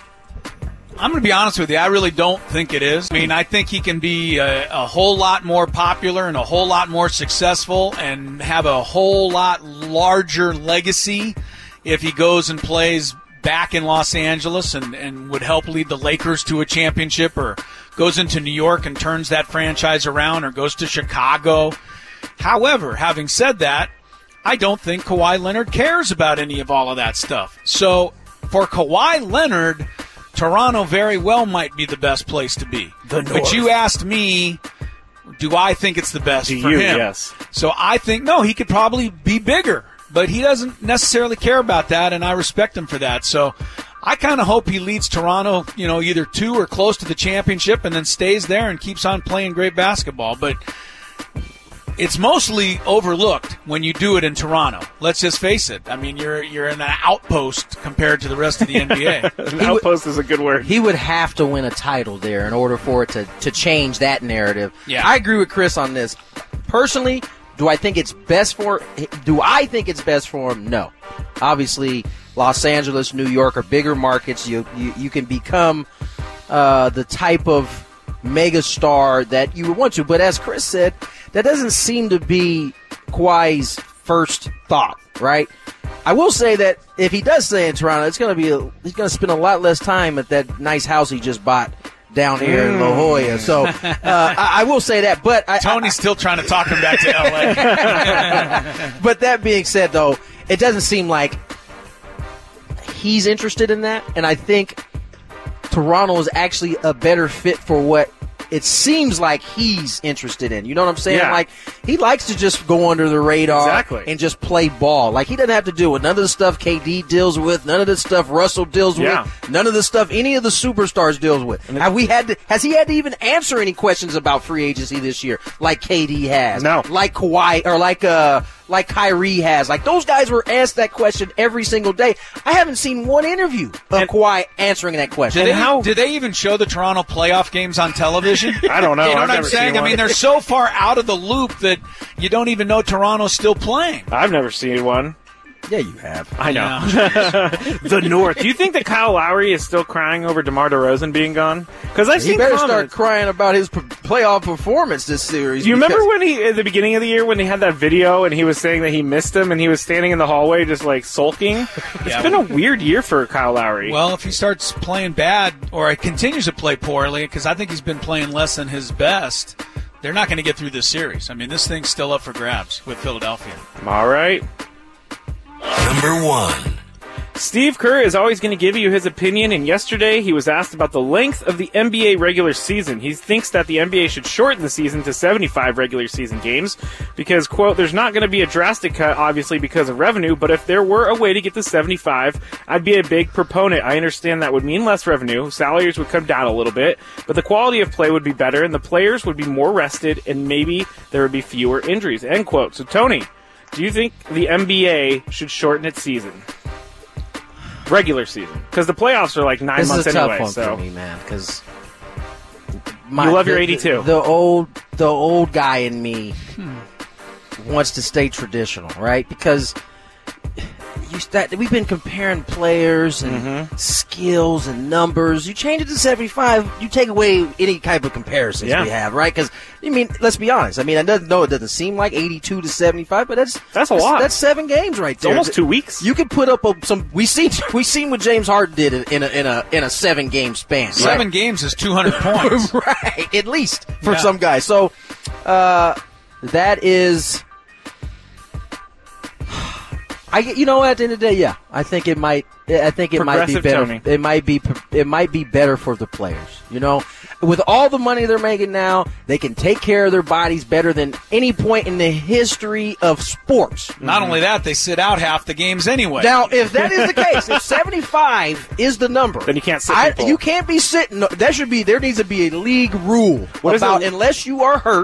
I'm going to be honest with you. I really don't think it is. I mean, I think he can be a, a whole lot more popular and a whole lot more successful and have a whole lot larger legacy if he goes and plays back in Los Angeles and, and would help lead the Lakers to a championship, or goes into New York and turns that franchise around, or goes to Chicago. However, having said that, I don't think Kawhi Leonard cares about any of all of that stuff. So for Kawhi Leonard, Toronto very well might be the best place to be. The North. But you asked me, do I think it's the best Do for you? him? Yes. So I think, no, he could probably be bigger. But he doesn't necessarily care about that, and I respect him for that. So I kind of hope he leads Toronto, you know, either to or close to the championship, and then stays there and keeps on playing great basketball. But it's mostly overlooked when you do it in Toronto. Let's just face it. I mean, you're you're in an outpost compared to the rest of the N B A. An outpost is a good word. He would have to win a title there in order for it to, to change that narrative. Yeah. I agree with Chris on this. Personally, do I think it's best for do I think it's best for him? No. Obviously, Los Angeles, New York are bigger markets. You you, you can become uh, the type of megastar that you would want to. But as Chris said, that doesn't seem to be Kawhi's first thought, right? I will say that if he does stay in Toronto, it's going to be a, he's going to spend a lot less time at that nice house he just bought down here mm. in La Jolla. So uh, I, I will say that. But I, Tony's I, still trying to talk him back to L A. But that being said, though, it doesn't seem like he's interested in that. And I think Toronto is actually a better fit for what it seems like he's interested in. You know what I'm saying? Yeah. Like, he likes to just go under the radar exactly. and just play ball. Like, he doesn't have to do it. None of the stuff K D deals with, none of the stuff Russell deals yeah. with, none of the stuff any of the superstars deals with. Have we had to, has he had to even answer any questions about free agency this year, like K D has? No. Like Kawhi, or like uh, like Kyrie has. Like, those guys were asked that question every single day. I haven't seen one interview of and, Kawhi answering that question. Did they, how, did they even show the Toronto playoff games on television? I don't know. You know I've what I'm saying? I mean, they're so far out of the loop that you don't even know Toronto's still playing. I've never seen one. Yeah, you have. I know. Yeah. The North. Do you think that Kyle Lowry is still crying over DeMar DeRozan being gone? Because I've seen he better comments. start crying about his p- playoff performance this series. Do you remember when he, at the beginning of the year, when he had that video and he was saying that he missed him and he was standing in the hallway just like sulking? It's yeah, been a weird year for Kyle Lowry. Well, if he starts playing bad or continues to play poorly, because I think he's been playing less than his best, they're not going to get through this series. I mean, this thing's still up for grabs with Philadelphia. All right. Number one. Steve Kerr is always going to give you his opinion, and yesterday he was asked about the length of the N B A regular season. He thinks that the N B A should shorten the season to seventy-five regular season games because, quote, there's not going to be a drastic cut, obviously, because of revenue, but if there were a way to get to seventy-five, I'd be a big proponent. I understand that would mean less revenue, salaries would come down a little bit, but the quality of play would be better, and the players would be more rested, and maybe there would be fewer injuries, end quote. So, Tony, do you think the N B A should shorten its season? Regular season. Because the playoffs are like nine this months is a anyway. tough one so. for me, man, because you love the, your eighty-two. The, the old the old guy in me hmm. wants to stay traditional, right? Because you start, we've been comparing players and mm-hmm. skills and numbers. You change it to seventy-five, you take away any type of comparisons yeah. we have, right? Because, I mean, let's be honest. I mean, I don't know it doesn't seem like eighty-two to seventy-five, but that's that's a that's, lot. That's seven games right it's there. Almost two weeks. You could put up a, some. We seen we seen what James Harden did in a in a in a seven game span. Seven right? games is two hundred points, right? At least for yeah. some guys. So uh, that is. I, you know, at the end of the day, yeah, I think it might. I think it might be better. Tony. It might be. It might be better for the players. You know, with all the money they're making now, they can take care of their bodies better than any point in the history of sports. Not mm-hmm. only that, they sit out half the games anyway. Now, if that is the case, if seventy-five is the number, then you can't sit. I, you can't be sitting. That should be. There needs to be a league rule what about is it? Unless you are hurt.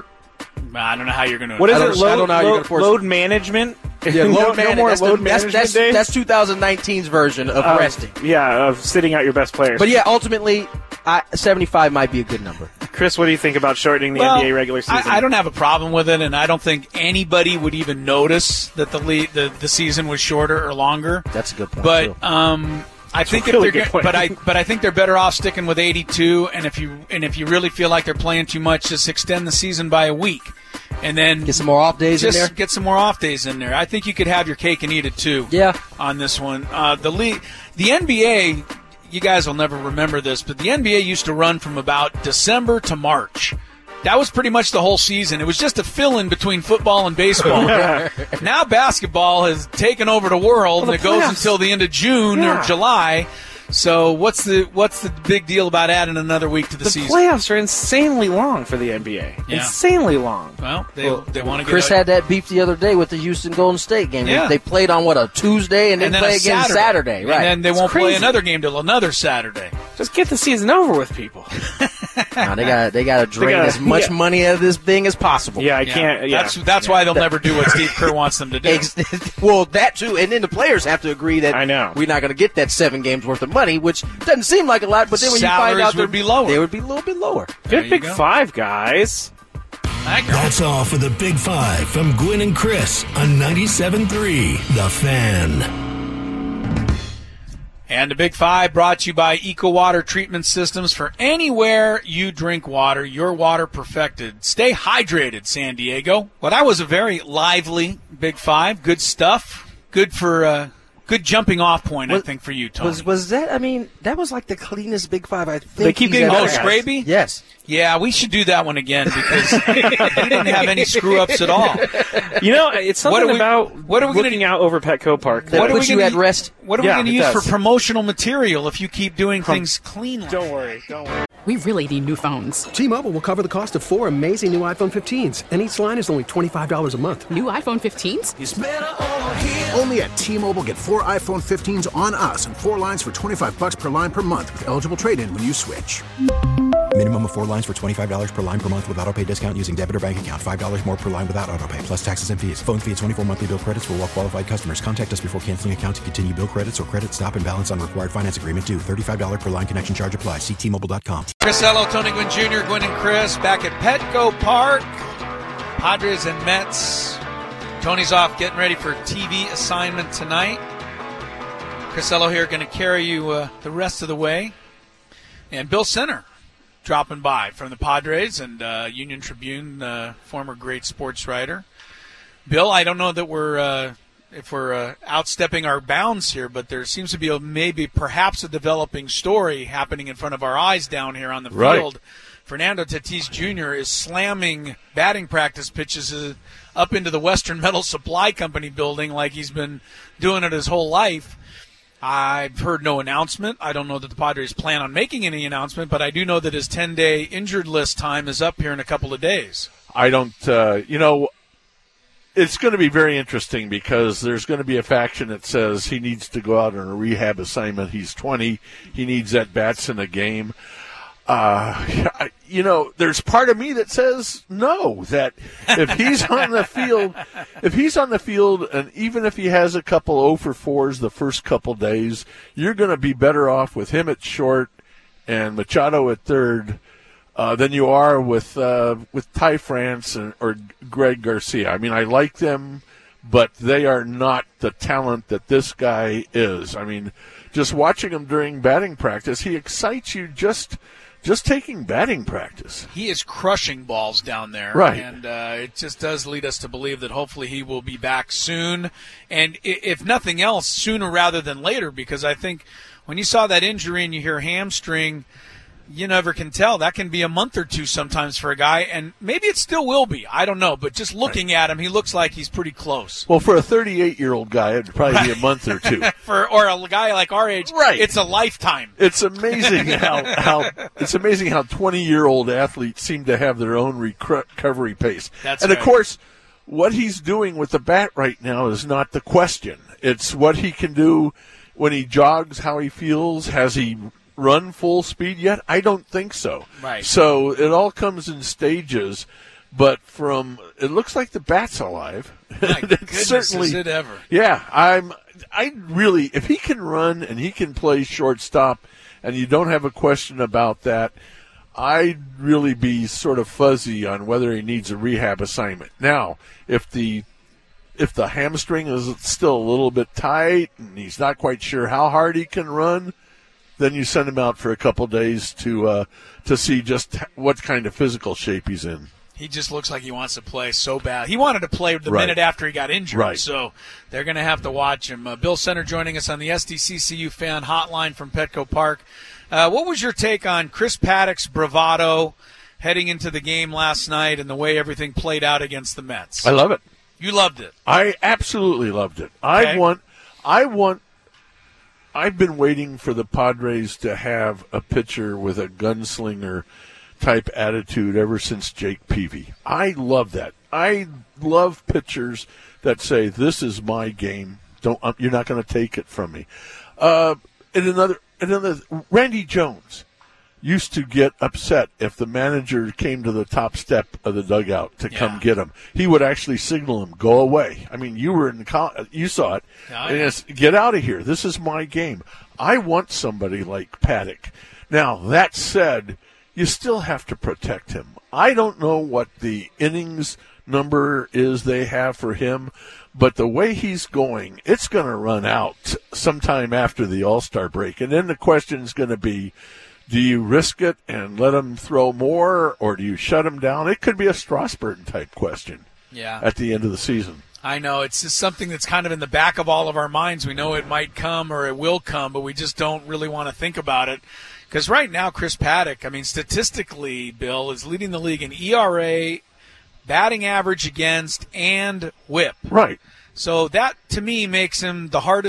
I don't know how you're going to. What is I it? Load, load, I don't know how load, you're going to force load management. Yeah, load no, management. no more that's load the, management that's, days. That's twenty nineteen's version of uh, resting. Yeah, of sitting out your best players. But yeah, ultimately, I, seventy-five might be a good number. Chris, what do you think about shortening the well, N B A regular season? I, I don't have a problem with it, and I don't think anybody would even notice that the league, the, the season was shorter or longer. That's a good point. But too. um, I That's think a really if they're good point. but I but I think they're better off sticking with eighty-two. And if you and if you really feel like they're playing too much, just extend the season by a week. And then get some more off days just in there. Get some more off days in there. I think you could have your cake and eat it too. Yeah. On this one, uh, the league, the N B A, you guys will never remember this, but the N B A used to run from about December to March. That was pretty much the whole season. It was just a fill-in between football and baseball. Now basketball has taken over the world, well, and the it goes playoffs. until the end of June yeah. or July. So what's the what's the big deal about adding another week to the, the season? The playoffs are insanely long for the N B A. Yeah. Insanely long. Well, they well, they want to get. Chris out. had that beef the other day with the Houston Golden State game. Yeah. They played on what a Tuesday and, and then then play again Saturday. Saturday, right? And then they it's won't crazy. play another game till another Saturday. Just get the season over with, people. no, they got they got to drain gotta, as much yeah. money out of this thing as possible. Yeah, I yeah. can't. Yeah. That's that's yeah. why they'll that, never do what Steve Kerr wants them to do. Well, that too, and then the players have to agree that I know. we're not going to get that seven games worth of money, which doesn't seem like a lot. But then when Salaries you find out would be lower, they would be a little bit lower. Good Big go. Five, guys. That's all for the Big Five from Gwynn and Chris on ninety-seven point three The Fan. And the Big Five brought to you by Eco Water Treatment Systems. For anywhere you drink water, your water perfected. Stay hydrated, San Diego. Well, that was a very lively Big Five. Good stuff. Good for uh, good jumping off point, was, I think, for you, Tony. Was was that? I mean, that was like the cleanest Big Five I think. They keep getting oh, Scraby? Yes. Yeah, we should do that one again because he didn't have any screw ups at all. You know, it's something what we, about what are we looking gonna, out over Petco Park. That what puts are we you gonna, at rest. What are yeah, we going to use does. for promotional material if you keep doing things cleanly? Don't worry. Don't worry. We really need new phones. T-Mobile will cover the cost of four amazing new iPhone fifteens, and each line is only twenty-five dollars a month. New iPhone fifteens? It's better over here. Only at T-Mobile, get four iPhone fifteens on us and four lines for twenty-five dollars per line per month with eligible trade-in when you switch. Minimum of four lines for twenty-five dollars per line per month with autopay discount using debit or bank account. five dollars more per line without autopay, plus taxes and fees. Phone fee at twenty-four monthly bill credits for well-qualified customers. Contact us before canceling account to continue bill credits or credit stop and balance on required finance agreement due. thirty-five dollars per line connection charge applies. See T Mobile dot com. Chris Ello, Tony Gwynn Junior, Gwynn and Chris back at Petco Park. Padres and Mets. Tony's off getting ready for a T V assignment tonight. Chris Ello here going to carry you uh, the rest of the way. And Bill Center dropping by from the Padres and uh, Union Tribune, uh, former great sports writer. Bill, I don't know that we're uh, if we're uh, outstepping our bounds here, but there seems to be a, maybe perhaps a developing story happening in front of our eyes down here on the right. field. Fernando Tatis Junior is slamming batting practice pitches uh, up into the Western Metal Supply Company building like he's been doing it his whole life. I've heard no announcement. I don't know that the Padres plan on making any announcement, but I do know that his ten-day injured list time is up here in a couple of days. I don't, uh, you know, it's going to be very interesting because there's going to be a faction that says he needs to go out on a rehab assignment. He's twenty. He needs at-bats in a game. Uh, you know, there's part of me that says no, that if he's on the field, if he's on the field, and even if he has a couple oh for fours the first couple days, you're going to be better off with him at short and Machado at third uh, than you are with uh, with Ty France and, or Greg Garcia. I mean, I like them, but they are not the talent that this guy is. I mean, just watching him during batting practice, he excites you just – Just taking batting practice. He is crushing balls down there. Right. And uh, it just does lead us to believe that hopefully he will be back soon. And if nothing else, sooner rather than later, because I think when you saw that injury and you hear hamstring, you never can tell. That can be a month or two sometimes for a guy, and maybe it still will be. I don't know. But just looking right. at him, he looks like he's pretty close. Well, for a thirty-eight-year-old guy, it would probably right. be a month or two. for Or a guy like our age, right. it's a lifetime. It's amazing how, how it's amazing how twenty-year-old athletes seem to have their own recovery pace. That's and, right. of course, what he's doing with the bat right now is not the question. It's what he can do when he jogs, how he feels. Has he run full speed yet? I don't think so. Right. So it all comes in stages, but from it looks like the bat's alive. My goodness, certainly, is it ever? Yeah, I'm. I really, if he can run and he can play shortstop, and you don't have a question about that, I'd really be sort of fuzzy on whether he needs a rehab assignment. Now, if the if the hamstring is still a little bit tight and he's not quite sure how hard he can run, then you send him out for a couple days to uh, to see just what kind of physical shape he's in. He just looks like he wants to play so bad. He wanted to play the right. minute after he got injured, right. so they're going to have to watch him. Uh, Bill Center joining us on the S D C C U fan hotline from Petco Park. Uh, what was your take on Chris Paddock's bravado heading into the game last night and the way everything played out against the Mets? I love it. You loved it. I absolutely loved it. Okay. I want. I want. I've been waiting for the Padres to have a pitcher with a gunslinger type attitude ever since Jake Peavy. I love that. I love pitchers that say, "This is my game. Don't you're not going to take it from me." Uh, and another, another, Randy Jones used to get upset if the manager came to the top step of the dugout to yeah. come get him. He would actually signal him, "Go away." I mean, you were in the, you saw it. Oh, and yeah. it's, get out of here. This is my game. I want somebody like Paddock. Now, that said, you still have to protect him. I don't know what the innings number is they have for him, but the way he's going, it's going to run out sometime after the All-Star break. And then the question is going to be, do you risk it and let him throw more, or do you shut him down? It could be a Strasburg-type question yeah. at the end of the season. I know. It's just something that's kind of in the back of all of our minds. We know it might come or it will come, but we just don't really want to think about it. Because right now, Chris Paddock, I mean, statistically, Bill, is leading the league in E R A, batting average against, and whip. Right. So that, to me, makes him the hardest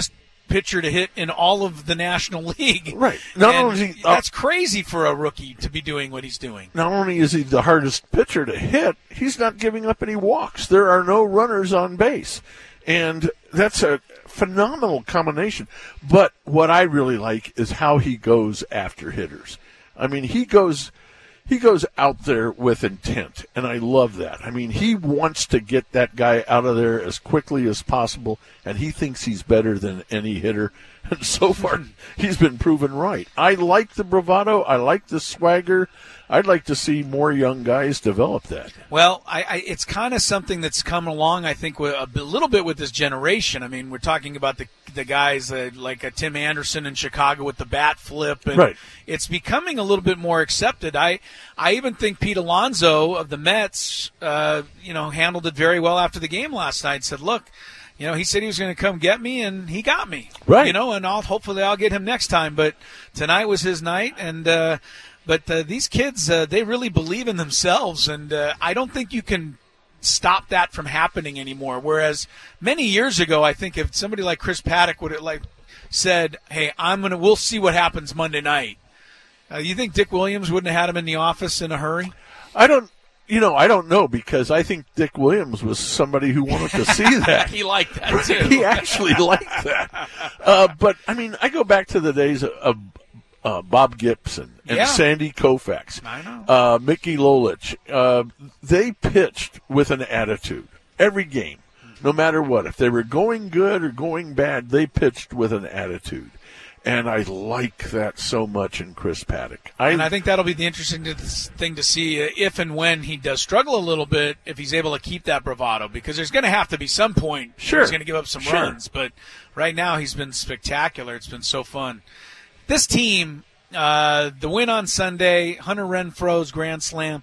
pitcher to hit in all of the National League. Right. Not And only is he, uh, that's crazy for a rookie to be doing what he's doing. Not only is he the hardest pitcher to hit, he's not giving up any walks. There are no runners on base. And that's a phenomenal combination. But what I really like is how he goes after hitters. I mean, he goes he goes out there with intent, and I love that. I mean, he wants to get that guy out of there as quickly as possible, and he thinks he's better than any hitter. And so far, he's been proven right. I like the bravado. I like the swagger. I'd like to see more young guys develop that. Well, I, I, it's kind of something that's come along, I think, with, a b- little bit with this generation. I mean, we're talking about the the guys uh, like uh, Tim Anderson in Chicago with the bat flip, and right. It's becoming a little bit more accepted. I I even think Pete Alonso of the Mets, uh, you know, handled it very well after the game last night. Said, look. You know, he said he was going to come get me, and he got me. Right. You know, and I'll, hopefully I'll get him next time. But tonight was his night, and uh, but uh, these kids, uh, they really believe in themselves, and uh, I don't think you can stop that from happening anymore. Whereas many years ago, I think if somebody like Chris Paddock would have like said, "Hey, I'm gonna, we'll see what happens Monday night," uh, you think Dick Williams wouldn't have had him in the office in a hurry? I don't. You know, I don't know, because I think Dick Williams was somebody who wanted to see that. He liked that, too. He actually liked that. Uh, but, I mean, I go back to the days of uh, Bob Gibson and Yeah. Sandy Koufax. I know. Uh, Mickey Lolich. Uh, they pitched with an attitude every game, no matter what. If they were going good or going bad, they pitched with an attitude. And I like that so much in Chris Paddock. I, and I think that'll be the interesting to- thing to see uh, if and when he does struggle a little bit, if he's able to keep that bravado, because there's going to have to be some point Sure. where he's going to give up some Sure. runs. But right now he's been spectacular. It's been so fun. This team, uh, the win on Sunday, Hunter Renfroe's grand slam,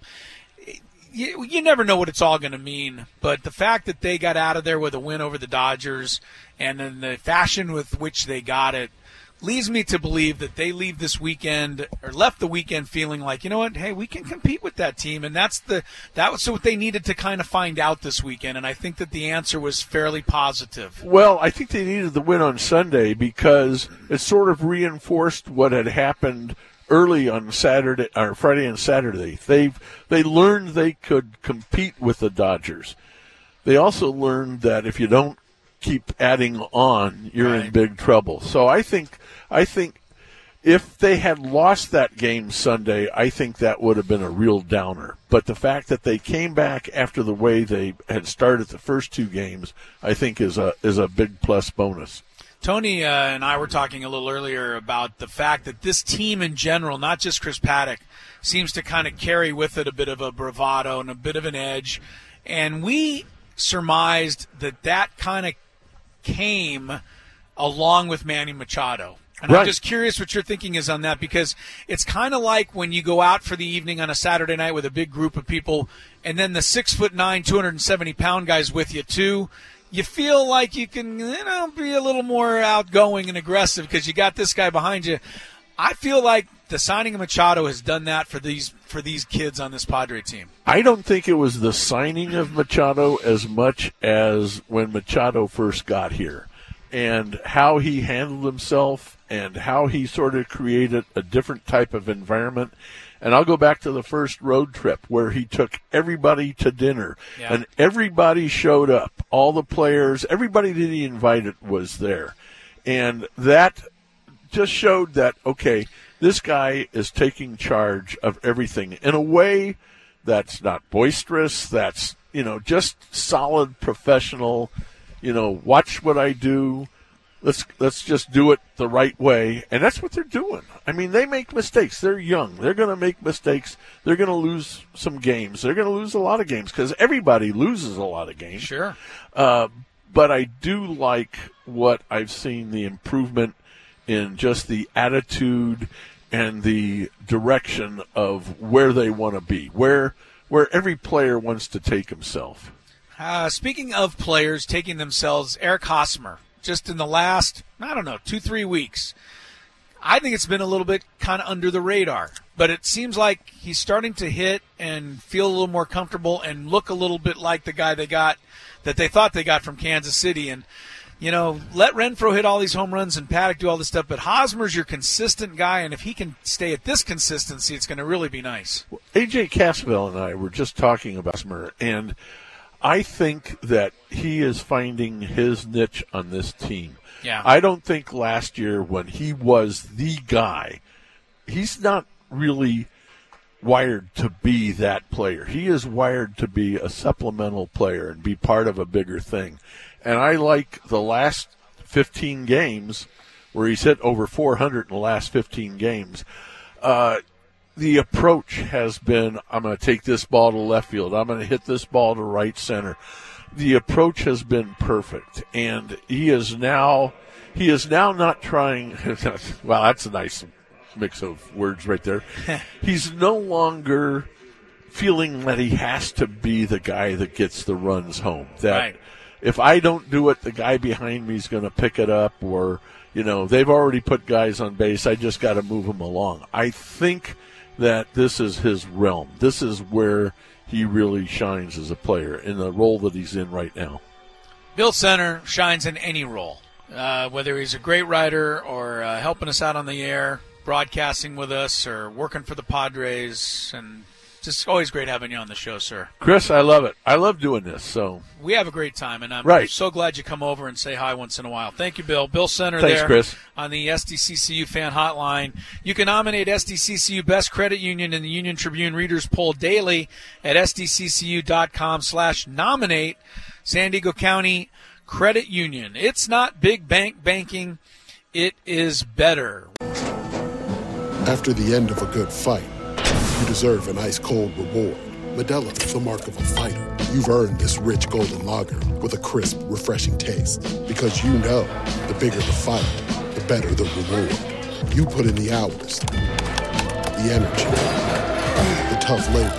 you, you never know what it's all going to mean. But the fact that they got out of there with a win over the Dodgers and in the fashion with which they got it, leads me to believe that they leave this weekend or left the weekend feeling like, you know what, hey, we can compete with that team. And that's the that was what they needed to kind of find out this weekend. And I think that the answer was fairly positive. Well, I think they needed the win on Sunday because it sort of reinforced what had happened early on Saturday or Friday and Saturday. They they learned they could compete with the Dodgers. They also learned that if you don't keep adding on, you're Right. in big trouble. So I think I think if they had lost that game Sunday, I think that would have been a real downer. But the fact that they came back after the way they had started the first two games, I think is a is a big plus bonus. Tony uh, and I were talking a little earlier about the fact that this team in general, not just Chris Paddock, seems to kind of carry with it a bit of a bravado and a bit of an edge. And we surmised that that kind of came along with Manny Machado. And Right. I'm just curious what your thinking is on that, because it's kind of like when you go out for the evening on a Saturday night with a big group of people, and then the six foot nine, two hundred seventy pound guys with you too. You feel like you can, you know, be a little more outgoing and aggressive because you got this guy behind you. I feel like the signing of Machado has done that for these for these kids on this Padre team. I don't think it was the signing of Machado as much as when Machado first got here and how he handled himself and how he sort of created a different type of environment. And I'll go back to the first road trip where he took everybody to dinner, Yeah. and everybody showed up. All the players, everybody that he invited was there. And that just showed that, okay, this guy is taking charge of everything in a way that's not boisterous, that's, you know, just solid professional, you know, watch what I do. Let's let's just do it the right way. And that's what they're doing. I mean, they make mistakes. They're young. They're going to make mistakes. They're going to lose some games. They're going to lose a lot of games because everybody loses a lot of games. Sure. Uh, but I do like what I've seen, the improvement in just the attitude and the direction of where they want to be, where where every player wants to take himself. Uh, speaking of players taking themselves, Eric Hosmer, just in the last, I don't know, two, three weeks, I think it's been a little bit kind of under the radar. But it seems like he's starting to hit and feel a little more comfortable and look a little bit like the guy they got, that they thought they got from Kansas City. And, you know, let Renfroe hit all these home runs and Paddock do all this stuff, but Hosmer's your consistent guy, and if he can stay at this consistency, it's going to really be nice. A J Cassavell and I were just talking about Hosmer, and I think that he is finding his niche on this team. Yeah. I don't think last year when he was the guy, he's not really wired to be that player. He is wired to be a supplemental player and be part of a bigger thing. And I like the last fifteen games where he's hit over four hundred in the last fifteen games. Uh, the approach has been, I'm going to take this ball to left field. I'm going to hit this ball to right center. The approach has been perfect. And he is now, he is now not trying, well, that's a nice mix of words right there. He's no longer feeling that he has to be the guy that gets the runs home. That right. If I don't do it, the guy behind me is going to pick it up, or, you know, they've already put guys on base. I just got to move them along. I think that this is his realm. This is where he really shines as a player in the role that he's in right now. Bill Center shines in any role, uh, whether he's a great writer or uh, helping us out on the air, broadcasting with us, or working for the Padres, and just always great having you on the show, sir. Chris, I love it. I love doing this. So we have a great time, and I'm right. so glad you come over and say hi once in a while. Thank you, Bill. Bill Center Thanks, there Chris. On the S D C C U fan hotline. You can nominate S D C C U Best Credit Union in the Union Tribune Readers Poll daily at sdccu.com slash nominate San Diego County Credit Union. It's not big bank banking. It is better. After the end of a good fight, you deserve an ice-cold reward. Modelo, the mark of a fighter. You've earned this rich golden lager with a crisp, refreshing taste. Because you know, the bigger the fight, the better the reward. You put in the hours, the energy, the tough labor.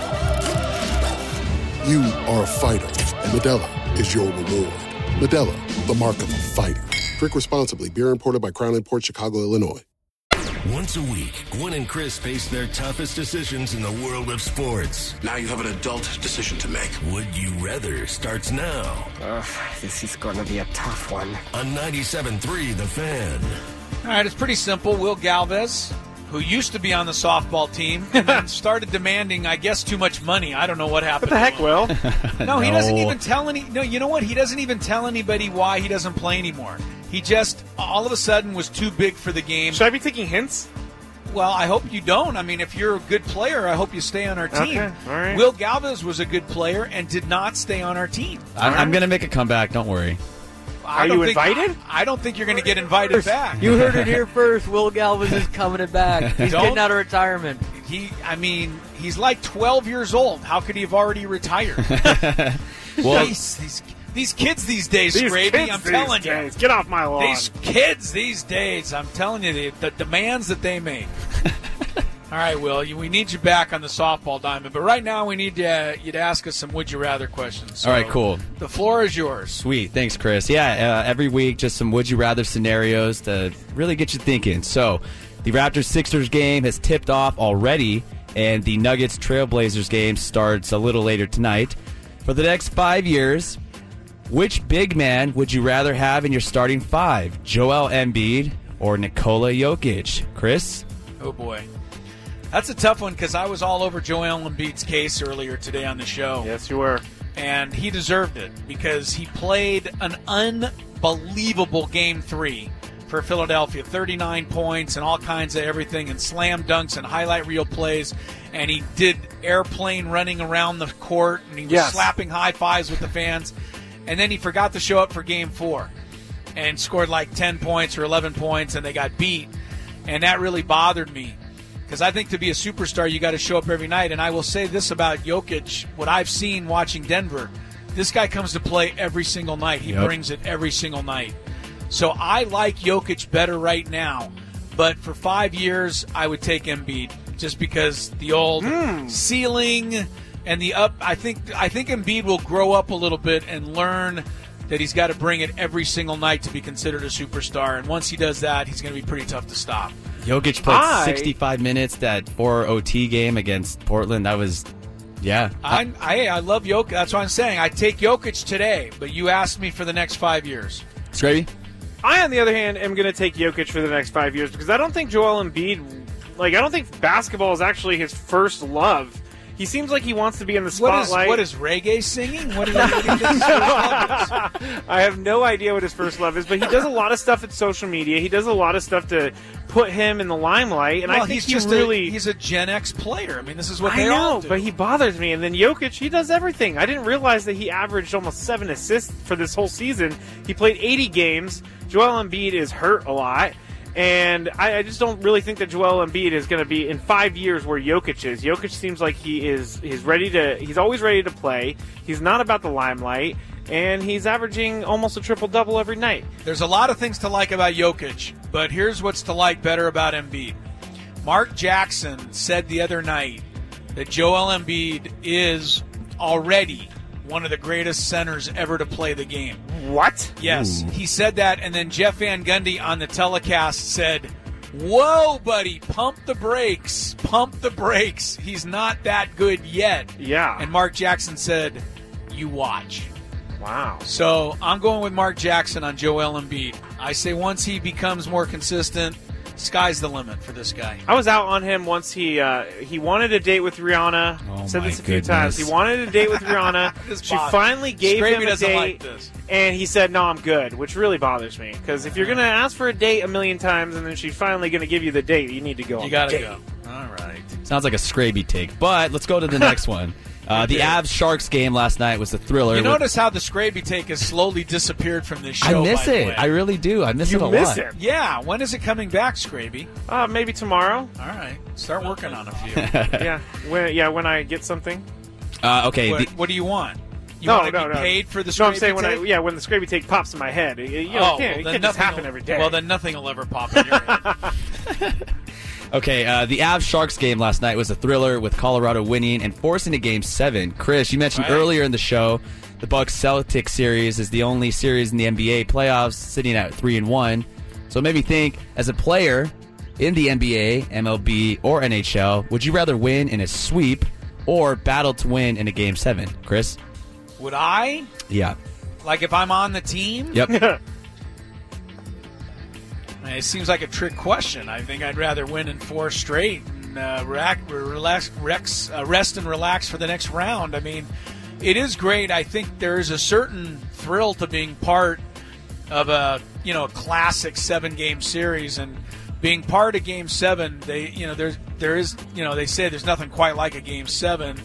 You are a fighter, and Modelo is your reward. Modelo, the mark of a fighter. Drink responsibly. Beer imported by Crown Imports, Chicago, Illinois. Once a week, Gwen and Chris face their toughest decisions in the world of sports. Now you have an adult decision to make. Would You Rather starts now. Uh, this is going to be a tough one. On ninety-seven point three The Fan. All right, it's pretty simple. Will Galvez, who used to be on the softball team, and then started demanding, I guess, too much money. I don't know what happened. What the heck, Will? No, he doesn't even tell any. No, you know what? He doesn't even tell anybody why he doesn't play anymore. He just, all of a sudden, was too big for the game. Should I be taking hints? Well, I hope you don't. I mean, if you're a good player, I hope you stay on our team. Okay, all right. Will Galvez was a good player and did not stay on our team. I'm, I'm going to make a comeback. Don't worry. I Are don't you think, invited? I, I don't think you're going to get invited back. You heard it here first. Will Galvez is coming back. He's Don't- getting out of retirement. He, I mean, he's like twelve years old. How could he have already retired? Well, these, these, these kids these days, These Gravy, kids I'm these telling days. you. Get off my lawn. These kids these days, I'm telling you, the, the demands that they make. All right, Will, you, we need you back on the softball diamond. But right now we need to, uh, you to ask us some Would You Rather questions. So all right, cool. The floor is yours. Sweet. Thanks, Chris. Yeah, uh, every week, just some Would You Rather scenarios to really get you thinking. So, the Raptors-Sixers game has tipped off already, and the Nuggets-Trailblazers game starts a little later tonight. For the next five years, which big man would you rather have in your starting five? Joel Embiid or Nikola Jokic? Chris? Oh, boy. That's a tough one because I was all over Joel Embiid's case earlier today on the show. Yes, you were. And he deserved it because he played an unbelievable game three for Philadelphia. thirty-nine points and all kinds of everything and slam dunks and highlight reel plays. And he did airplane running around the court and he was Yes. slapping high fives with the fans. And then he forgot to show up for game four and scored like ten points or eleven points and they got beat. And that really bothered me. Because I think to be a superstar, you got to show up every night. And I will say this about Jokic, what I've seen watching Denver, this guy comes to play every single night. He Yep. brings it every single night. So I like Jokic better right now. But for five years, I would take Embiid just because the old Mm. ceiling and the up. I think I think Embiid will grow up a little bit and learn that he's got to bring it every single night to be considered a superstar. And once he does that, he's going to be pretty tough to stop. Jokic played I- sixty-five minutes that four O T game against Portland. That was, yeah. I, I I love Jokic. That's what I'm saying. I take Jokic today, but you asked me for the next five years. Scrappy? I, on the other hand, am going to take Jokic for the next five years because I don't think Joel Embiid, like, I don't think basketball is actually his first love. He seems like he wants to be in the spotlight. What is, what is reggae singing? What is, what do you think his first love is? I have no idea what his first love is, but he does a lot of stuff at social media. He does a lot of stuff to put him in the limelight, and well, I think he's he just really a, he's a Gen X player. I mean, this is what I they know, all do. But he bothers me. And then Jokic, he does everything. I didn't realize that he averaged almost seven assists for this whole season. He played eighty games. Joel Embiid is hurt a lot. And I, I just don't really think that Joel Embiid is going to be in five years where Jokic is. Jokic seems like he is he's ready to he's always ready to play. He's not about the limelight, and he's averaging almost a triple double every night. There's a lot of things to like about Jokic, but here's what's to like better about Embiid. Mark Jackson said the other night that Joel Embiid is already one of the greatest centers ever to play the game. What? Yes. Ooh. He said that, and then Jeff Van Gundy on the telecast said, whoa, buddy, pump the brakes, pump the brakes. He's not that good yet. Yeah. And Mark Jackson said, you watch. Wow. So I'm going with Mark Jackson on Joel Embiid. I say once he becomes more consistent, sky's the limit for this guy. I was out on him once he uh, he wanted a date with Rihanna. Oh Said my this a few goodness. times. He wanted a date with Rihanna. She bothers- finally gave Scraby him a doesn't date, like this. and he said, "No, I'm good," which really bothers me. Because if you're going to ask for a date a million times and then she's finally going to give you the date, you need to go. You on got the to date. go. All right. Sounds like a Scraby take, but let's go to the next one. Uh, the Avs-Sharks game last night was a thriller. You with- notice how the Scraby take has slowly disappeared from this I show, miss by the it. way. I really do. I miss You it a miss lot. it? Yeah. When is it coming back, Scraby? Uh, maybe tomorrow. All right. Start working on a few. yeah, when, yeah, when I get something. Uh, okay. What, the- what do you want? You no, want to no, be no. paid for the Scraby No, I'm saying when take? I yeah when the Scraby take pops in my head. It, you know, oh, it can't, well, it then can't just nothing happen will, every day. Well, then nothing will ever pop in your head. Okay, uh, the Avs-Sharks game last night was a thriller with Colorado winning and forcing a game seven. Chris, you mentioned Right. earlier in the show the Bucks-Celtics series is the only series in the N B A playoffs sitting at three and one. So it made me think, as a player in the N B A, M L B, or N H L, would you rather win in a sweep or battle to win in a game seven? Chris? Would I? Yeah. Like if I'm on the team? Yep. It seems like a trick question. I think I'd rather win in four straight and uh, rack, relax, rex, uh, rest and relax for the next round. I mean, it is great. I think there is a certain thrill to being part of a you know a classic seven-game series, and being part of Game Seven. They you know there's there is you know they say there's nothing quite like a Game Seven,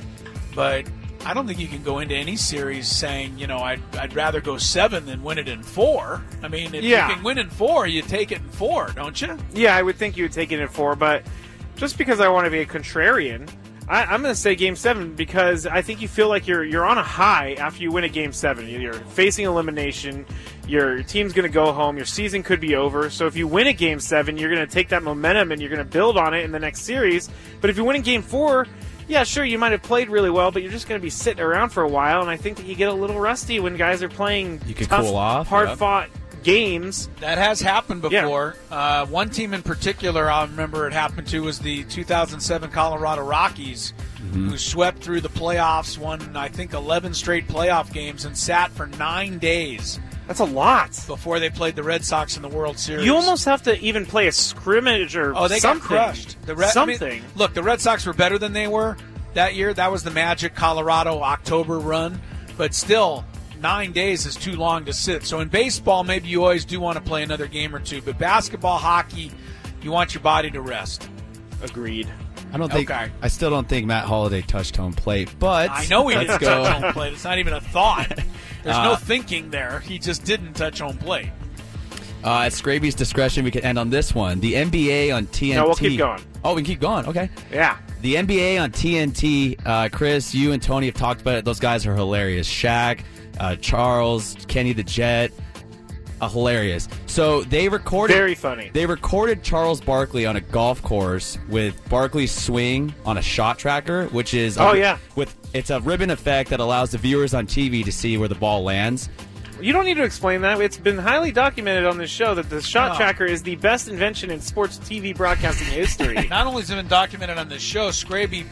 but I don't think you can go into any series saying, you know, I'd, I'd rather go seven than win it in four. I mean, if Yeah. you can win in four, you take it in four, don't you? Yeah, I would think you would take it in four, but just because I want to be a contrarian, I, I'm going to say Game Seven because I think you feel like you're you're on a high after you win a Game Seven. You're facing elimination. Your team's going to go home. Your season could be over. So if you win a Game Seven, you're going to take that momentum and you're going to build on it in the next series. But if you win in Game Four, yeah, sure, you might have played really well, but you're just going to be sitting around for a while. And I think that you get a little rusty when guys are playing You could tough, cool off, hard-fought games. That has happened before. Uh, one team in particular I remember it happened to was the two thousand seven Colorado Rockies, Mm-hmm. who swept through the playoffs, won, I think, eleven straight playoff games, and sat for nine days. That's a lot. Before they played the Red Sox in the World Series. You almost have to even play a scrimmage or Oh, they something. got crushed. The Red, I mean, something. look, the Red Sox were better than they were that year. That was the Magic Colorado October run. But still, nine days is too long to sit. So in baseball, maybe you always do want to play another game or two. But basketball, hockey, you want your body to rest. Agreed. I don't think. Okay. I still don't think Matt Holliday touched home plate, but I know he let's didn't go. touch home plate. It's not even a thought. There's Uh, no thinking there. He just didn't touch home plate. Uh, at Scraby's discretion, we can end on this one. The N B A on T N T. No, we'll keep going. Oh, we can keep going. Okay. Yeah. The N B A on T N T. Uh, Chris, you and Tony have talked about it. Those guys are hilarious. Shaq, uh, Charles, Kenny the Jet. Uh, hilarious. So they recorded. Very funny. They recorded Charles Barkley on a golf course with Barkley's swing on a shot tracker, which is Oh, a, yeah. with it's a ribbon effect that allows the viewers on T V to see where the ball lands. You don't need to explain that. It's been highly documented on this show that the shot No. tracker is the best invention in sports T V broadcasting history. Not only has it been documented on this show, Scraby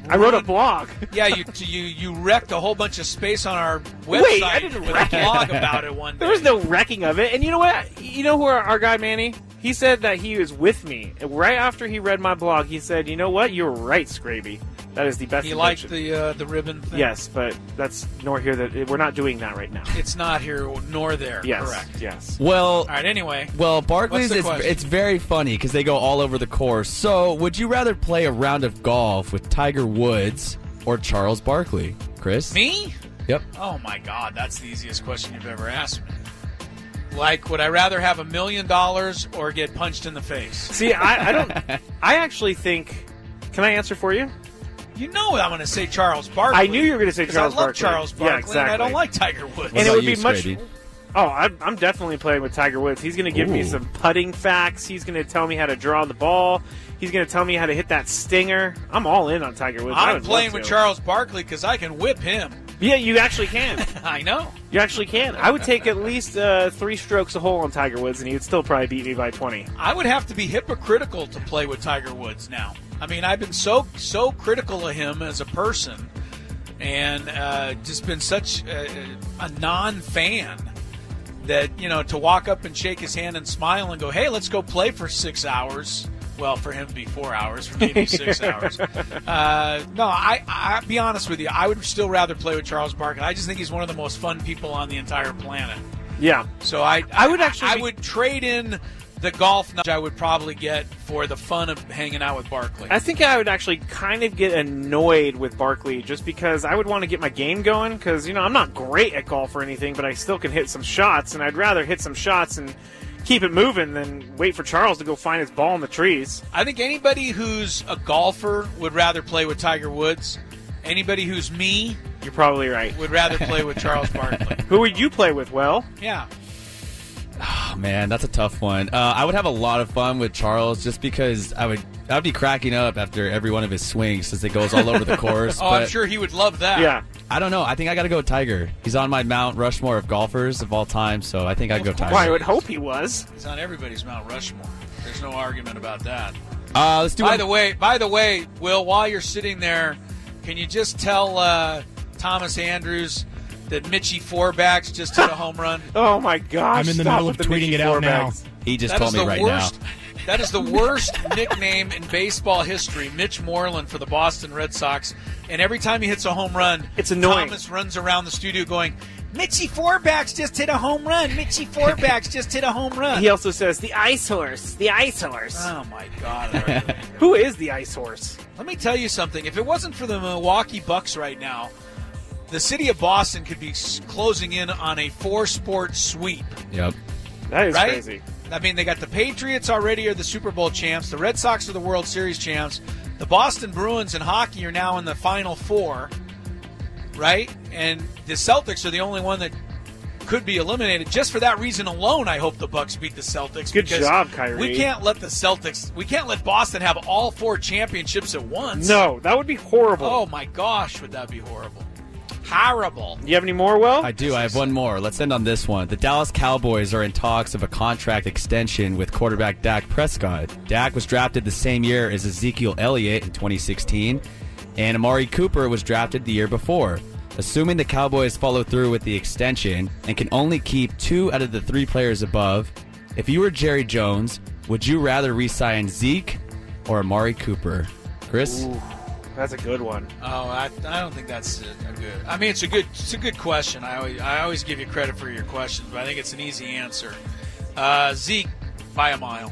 I wrote a blog. Yeah, you you you wrecked a whole bunch of space on our website Wait, I didn't with a wreck blog it. about it one day. There was no wrecking of it. And you know what? You know who our, our guy Manny? He said that he was with me. Right after he read my blog, he said, you know what? You're right, Scraby. That is the best He invention. liked the uh, the ribbon thing? Yes, but that's nor here that we're not doing that right now. It's not here nor there. Yes, Correct. yes. Well, All right, anyway. Well, Barclays, What's the it's, question? it's very funny because they go all over the course. So, would you rather play a round of golf with Tiger Woods or Charles Barkley? Chris? Me? Yep. Oh, my God. That's the easiest question you've ever asked me. Like, would I rather have a million dollars or get punched in the face? See, I, I don't. I actually think. Can I answer for you? You know I'm going to say Charles Barkley. I knew you were going to say 'cause Charles I love Barkley. Charles Barkley, Yeah, exactly. and I don't like Tiger Woods. And it would be much. Oh, I'm, I'm definitely playing with Tiger Woods. He's going to give me Ooh. some putting facts. He's going to tell me how to draw the ball. He's going to tell me how to hit that stinger. I'm all in on Tiger Woods. I I'm would playing love with to. Charles Barkley because I can whip him. Yeah, you actually can. I know. You actually can. I would take at least uh, three strokes a hole on Tiger Woods, and he would still probably beat me by twenty. I would have to be hypocritical to play with Tiger Woods now. I mean, I've been so so critical of him as a person, and uh, just been such a, a non-fan that, you know, to walk up and shake his hand and smile and go, hey, let's go play for six hours. Well, for him to be four hours, for me to be six hours. Uh, no, I, I be honest with you, I would still rather play with Charles Barkley. I just think he's one of the most fun people on the entire planet. Yeah. So I, I would actually I be- would trade in the golf knowledge I would probably get for the fun of hanging out with Barkley. I think I would actually kind of get annoyed with Barkley just because I would want to get my game going because, you know, I'm not great at golf or anything, but I still can hit some shots, and I'd rather hit some shots and keep it moving than wait for Charles to go find his ball in the trees. I think anybody who's a golfer would rather play with Tiger Woods. Anybody who's me You're probably right. would rather play with Charles Barkley. Who would you play with, Will? Yeah. Oh, man, that's a tough one. Uh, I would have a lot of fun with Charles just because I would I would be cracking up after every one of his swings since it goes all over the course. Oh, I'm but sure he would love that. I don't know. I think I got to go with Tiger. He's on my Mount Rushmore of golfers of all time, so I think I'd go Tiger. Well, I would hope he was. He's on everybody's Mount Rushmore. There's no argument about that. Uh, let's do by one- the way, by the way, Will, while you're sitting there, can you just tell uh, Thomas Andrews that Mitchie Forbacks just hit a home run? Oh my gosh! I'm in the stop middle with of the tweeting Mitchie it out now. Forbacks. He just That told is me the right worst, now. That is the worst nickname in baseball history, Mitch Moreland for the Boston Red Sox. And every time he hits a home run, it's annoying. Thomas runs around the studio going, Mitchie Forbacks just hit a home run. Mitchie Forbacks just hit a home run. He also says the ice horse, the ice horse. Oh my God! Who is the ice horse? Let me tell you something. If it wasn't for the Milwaukee Bucks right now, the city of Boston could be s- closing in on a four-sport sweep. Yep. That is right? crazy. I mean, they got the Patriots already are the Super Bowl champs. The Red Sox are the World Series champs. The Boston Bruins in hockey are now in the Final Four, right? And the Celtics are the only one that could be eliminated. Just for that reason alone, I hope the Bucks beat the Celtics. Good because job, Kyrie. We can't let the Celtics, we can't let Boston have all four championships at once. No, that would be horrible. Oh, my gosh, would that be horrible. Horrible. You have any more, Will? I do. I have one more. Let's end on this one. The Dallas Cowboys are in talks of a contract extension with quarterback Dak Prescott. Dak was drafted the same year as Ezekiel Elliott in twenty sixteen, and Amari Cooper was drafted the year before. Assuming the Cowboys follow through with the extension and can only keep two out of the three players above, if you were Jerry Jones, would you rather re-sign Zeke or Amari Cooper? Chris? Ooh, that's a good one. Oh, I, I don't think that's a, a good. I mean, it's a good it's a good question. I always I always give you credit for your questions, but I think it's an easy answer. Uh, Zeke by a mile.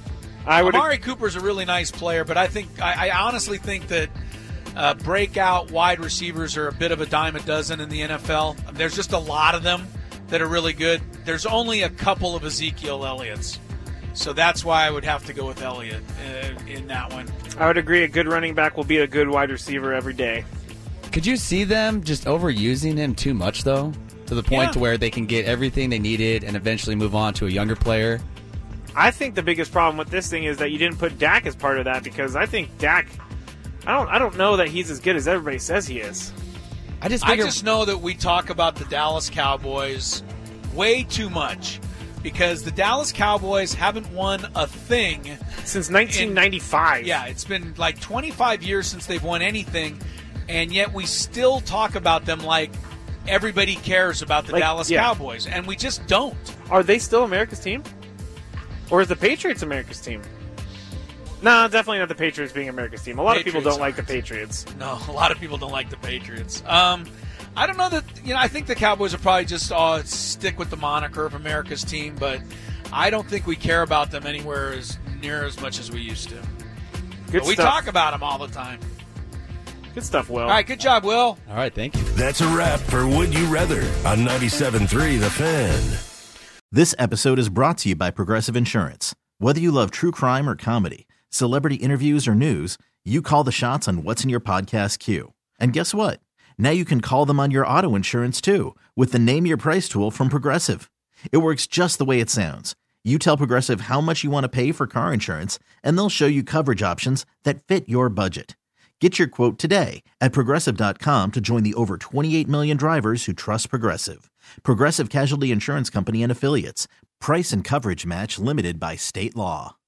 I would. Amari Cooper's a really nice player, but I think I, I honestly think that uh, breakout wide receivers are a bit of a dime a dozen in the N F L. There's just a lot of them that are really good. There's only a couple of Ezekiel Elliott's. So that's why I would have to go with Elliott uh, in that one. I would agree. A good running back will be a good wide receiver every day. Could you see them just overusing him too much, though, to the point Yeah. to where they can get everything they needed and eventually move on to a younger player? I think the biggest problem with this thing is that you didn't put Dak as part of that because I think Dak. I don't. I don't know that he's as good as everybody says he is. I just. I just know that we talk about the Dallas Cowboys way too much. because the Dallas Cowboys haven't won a thing since nineteen ninety-five. In, yeah, it's been like twenty-five years since they've won anything, and yet we still talk about them like everybody cares about the like, Dallas yeah. Cowboys, and we just don't. Are they still America's team? Or is the Patriots America's team? No, definitely not the Patriots being America's team. A lot Patriots of people don't like the Patriots. No, a lot of people don't like the Patriots. Um, I don't know that, you know, I think the Cowboys will probably just uh, stick with the moniker of America's team, but I don't think we care about them anywhere as near as much as we used to. Good but we stuff. talk about them all the time. Good stuff, Will. All right, good job, Will. All right, thank you. That's a wrap for Would You Rather on ninety-seven point three The Fan. This episode is brought to you by Progressive Insurance. Whether you love true crime or comedy, celebrity interviews or news, you call the shots on what's in your podcast queue. And guess what? Now you can call them on your auto insurance too with the Name Your Price tool from Progressive. It works just the way it sounds. You tell Progressive how much you want to pay for car insurance, and they'll show you coverage options that fit your budget. Get your quote today at Progressive dot com to join the over twenty-eight million drivers who trust Progressive. Progressive Casualty Insurance Company and Affiliates. Price and coverage match limited by state law.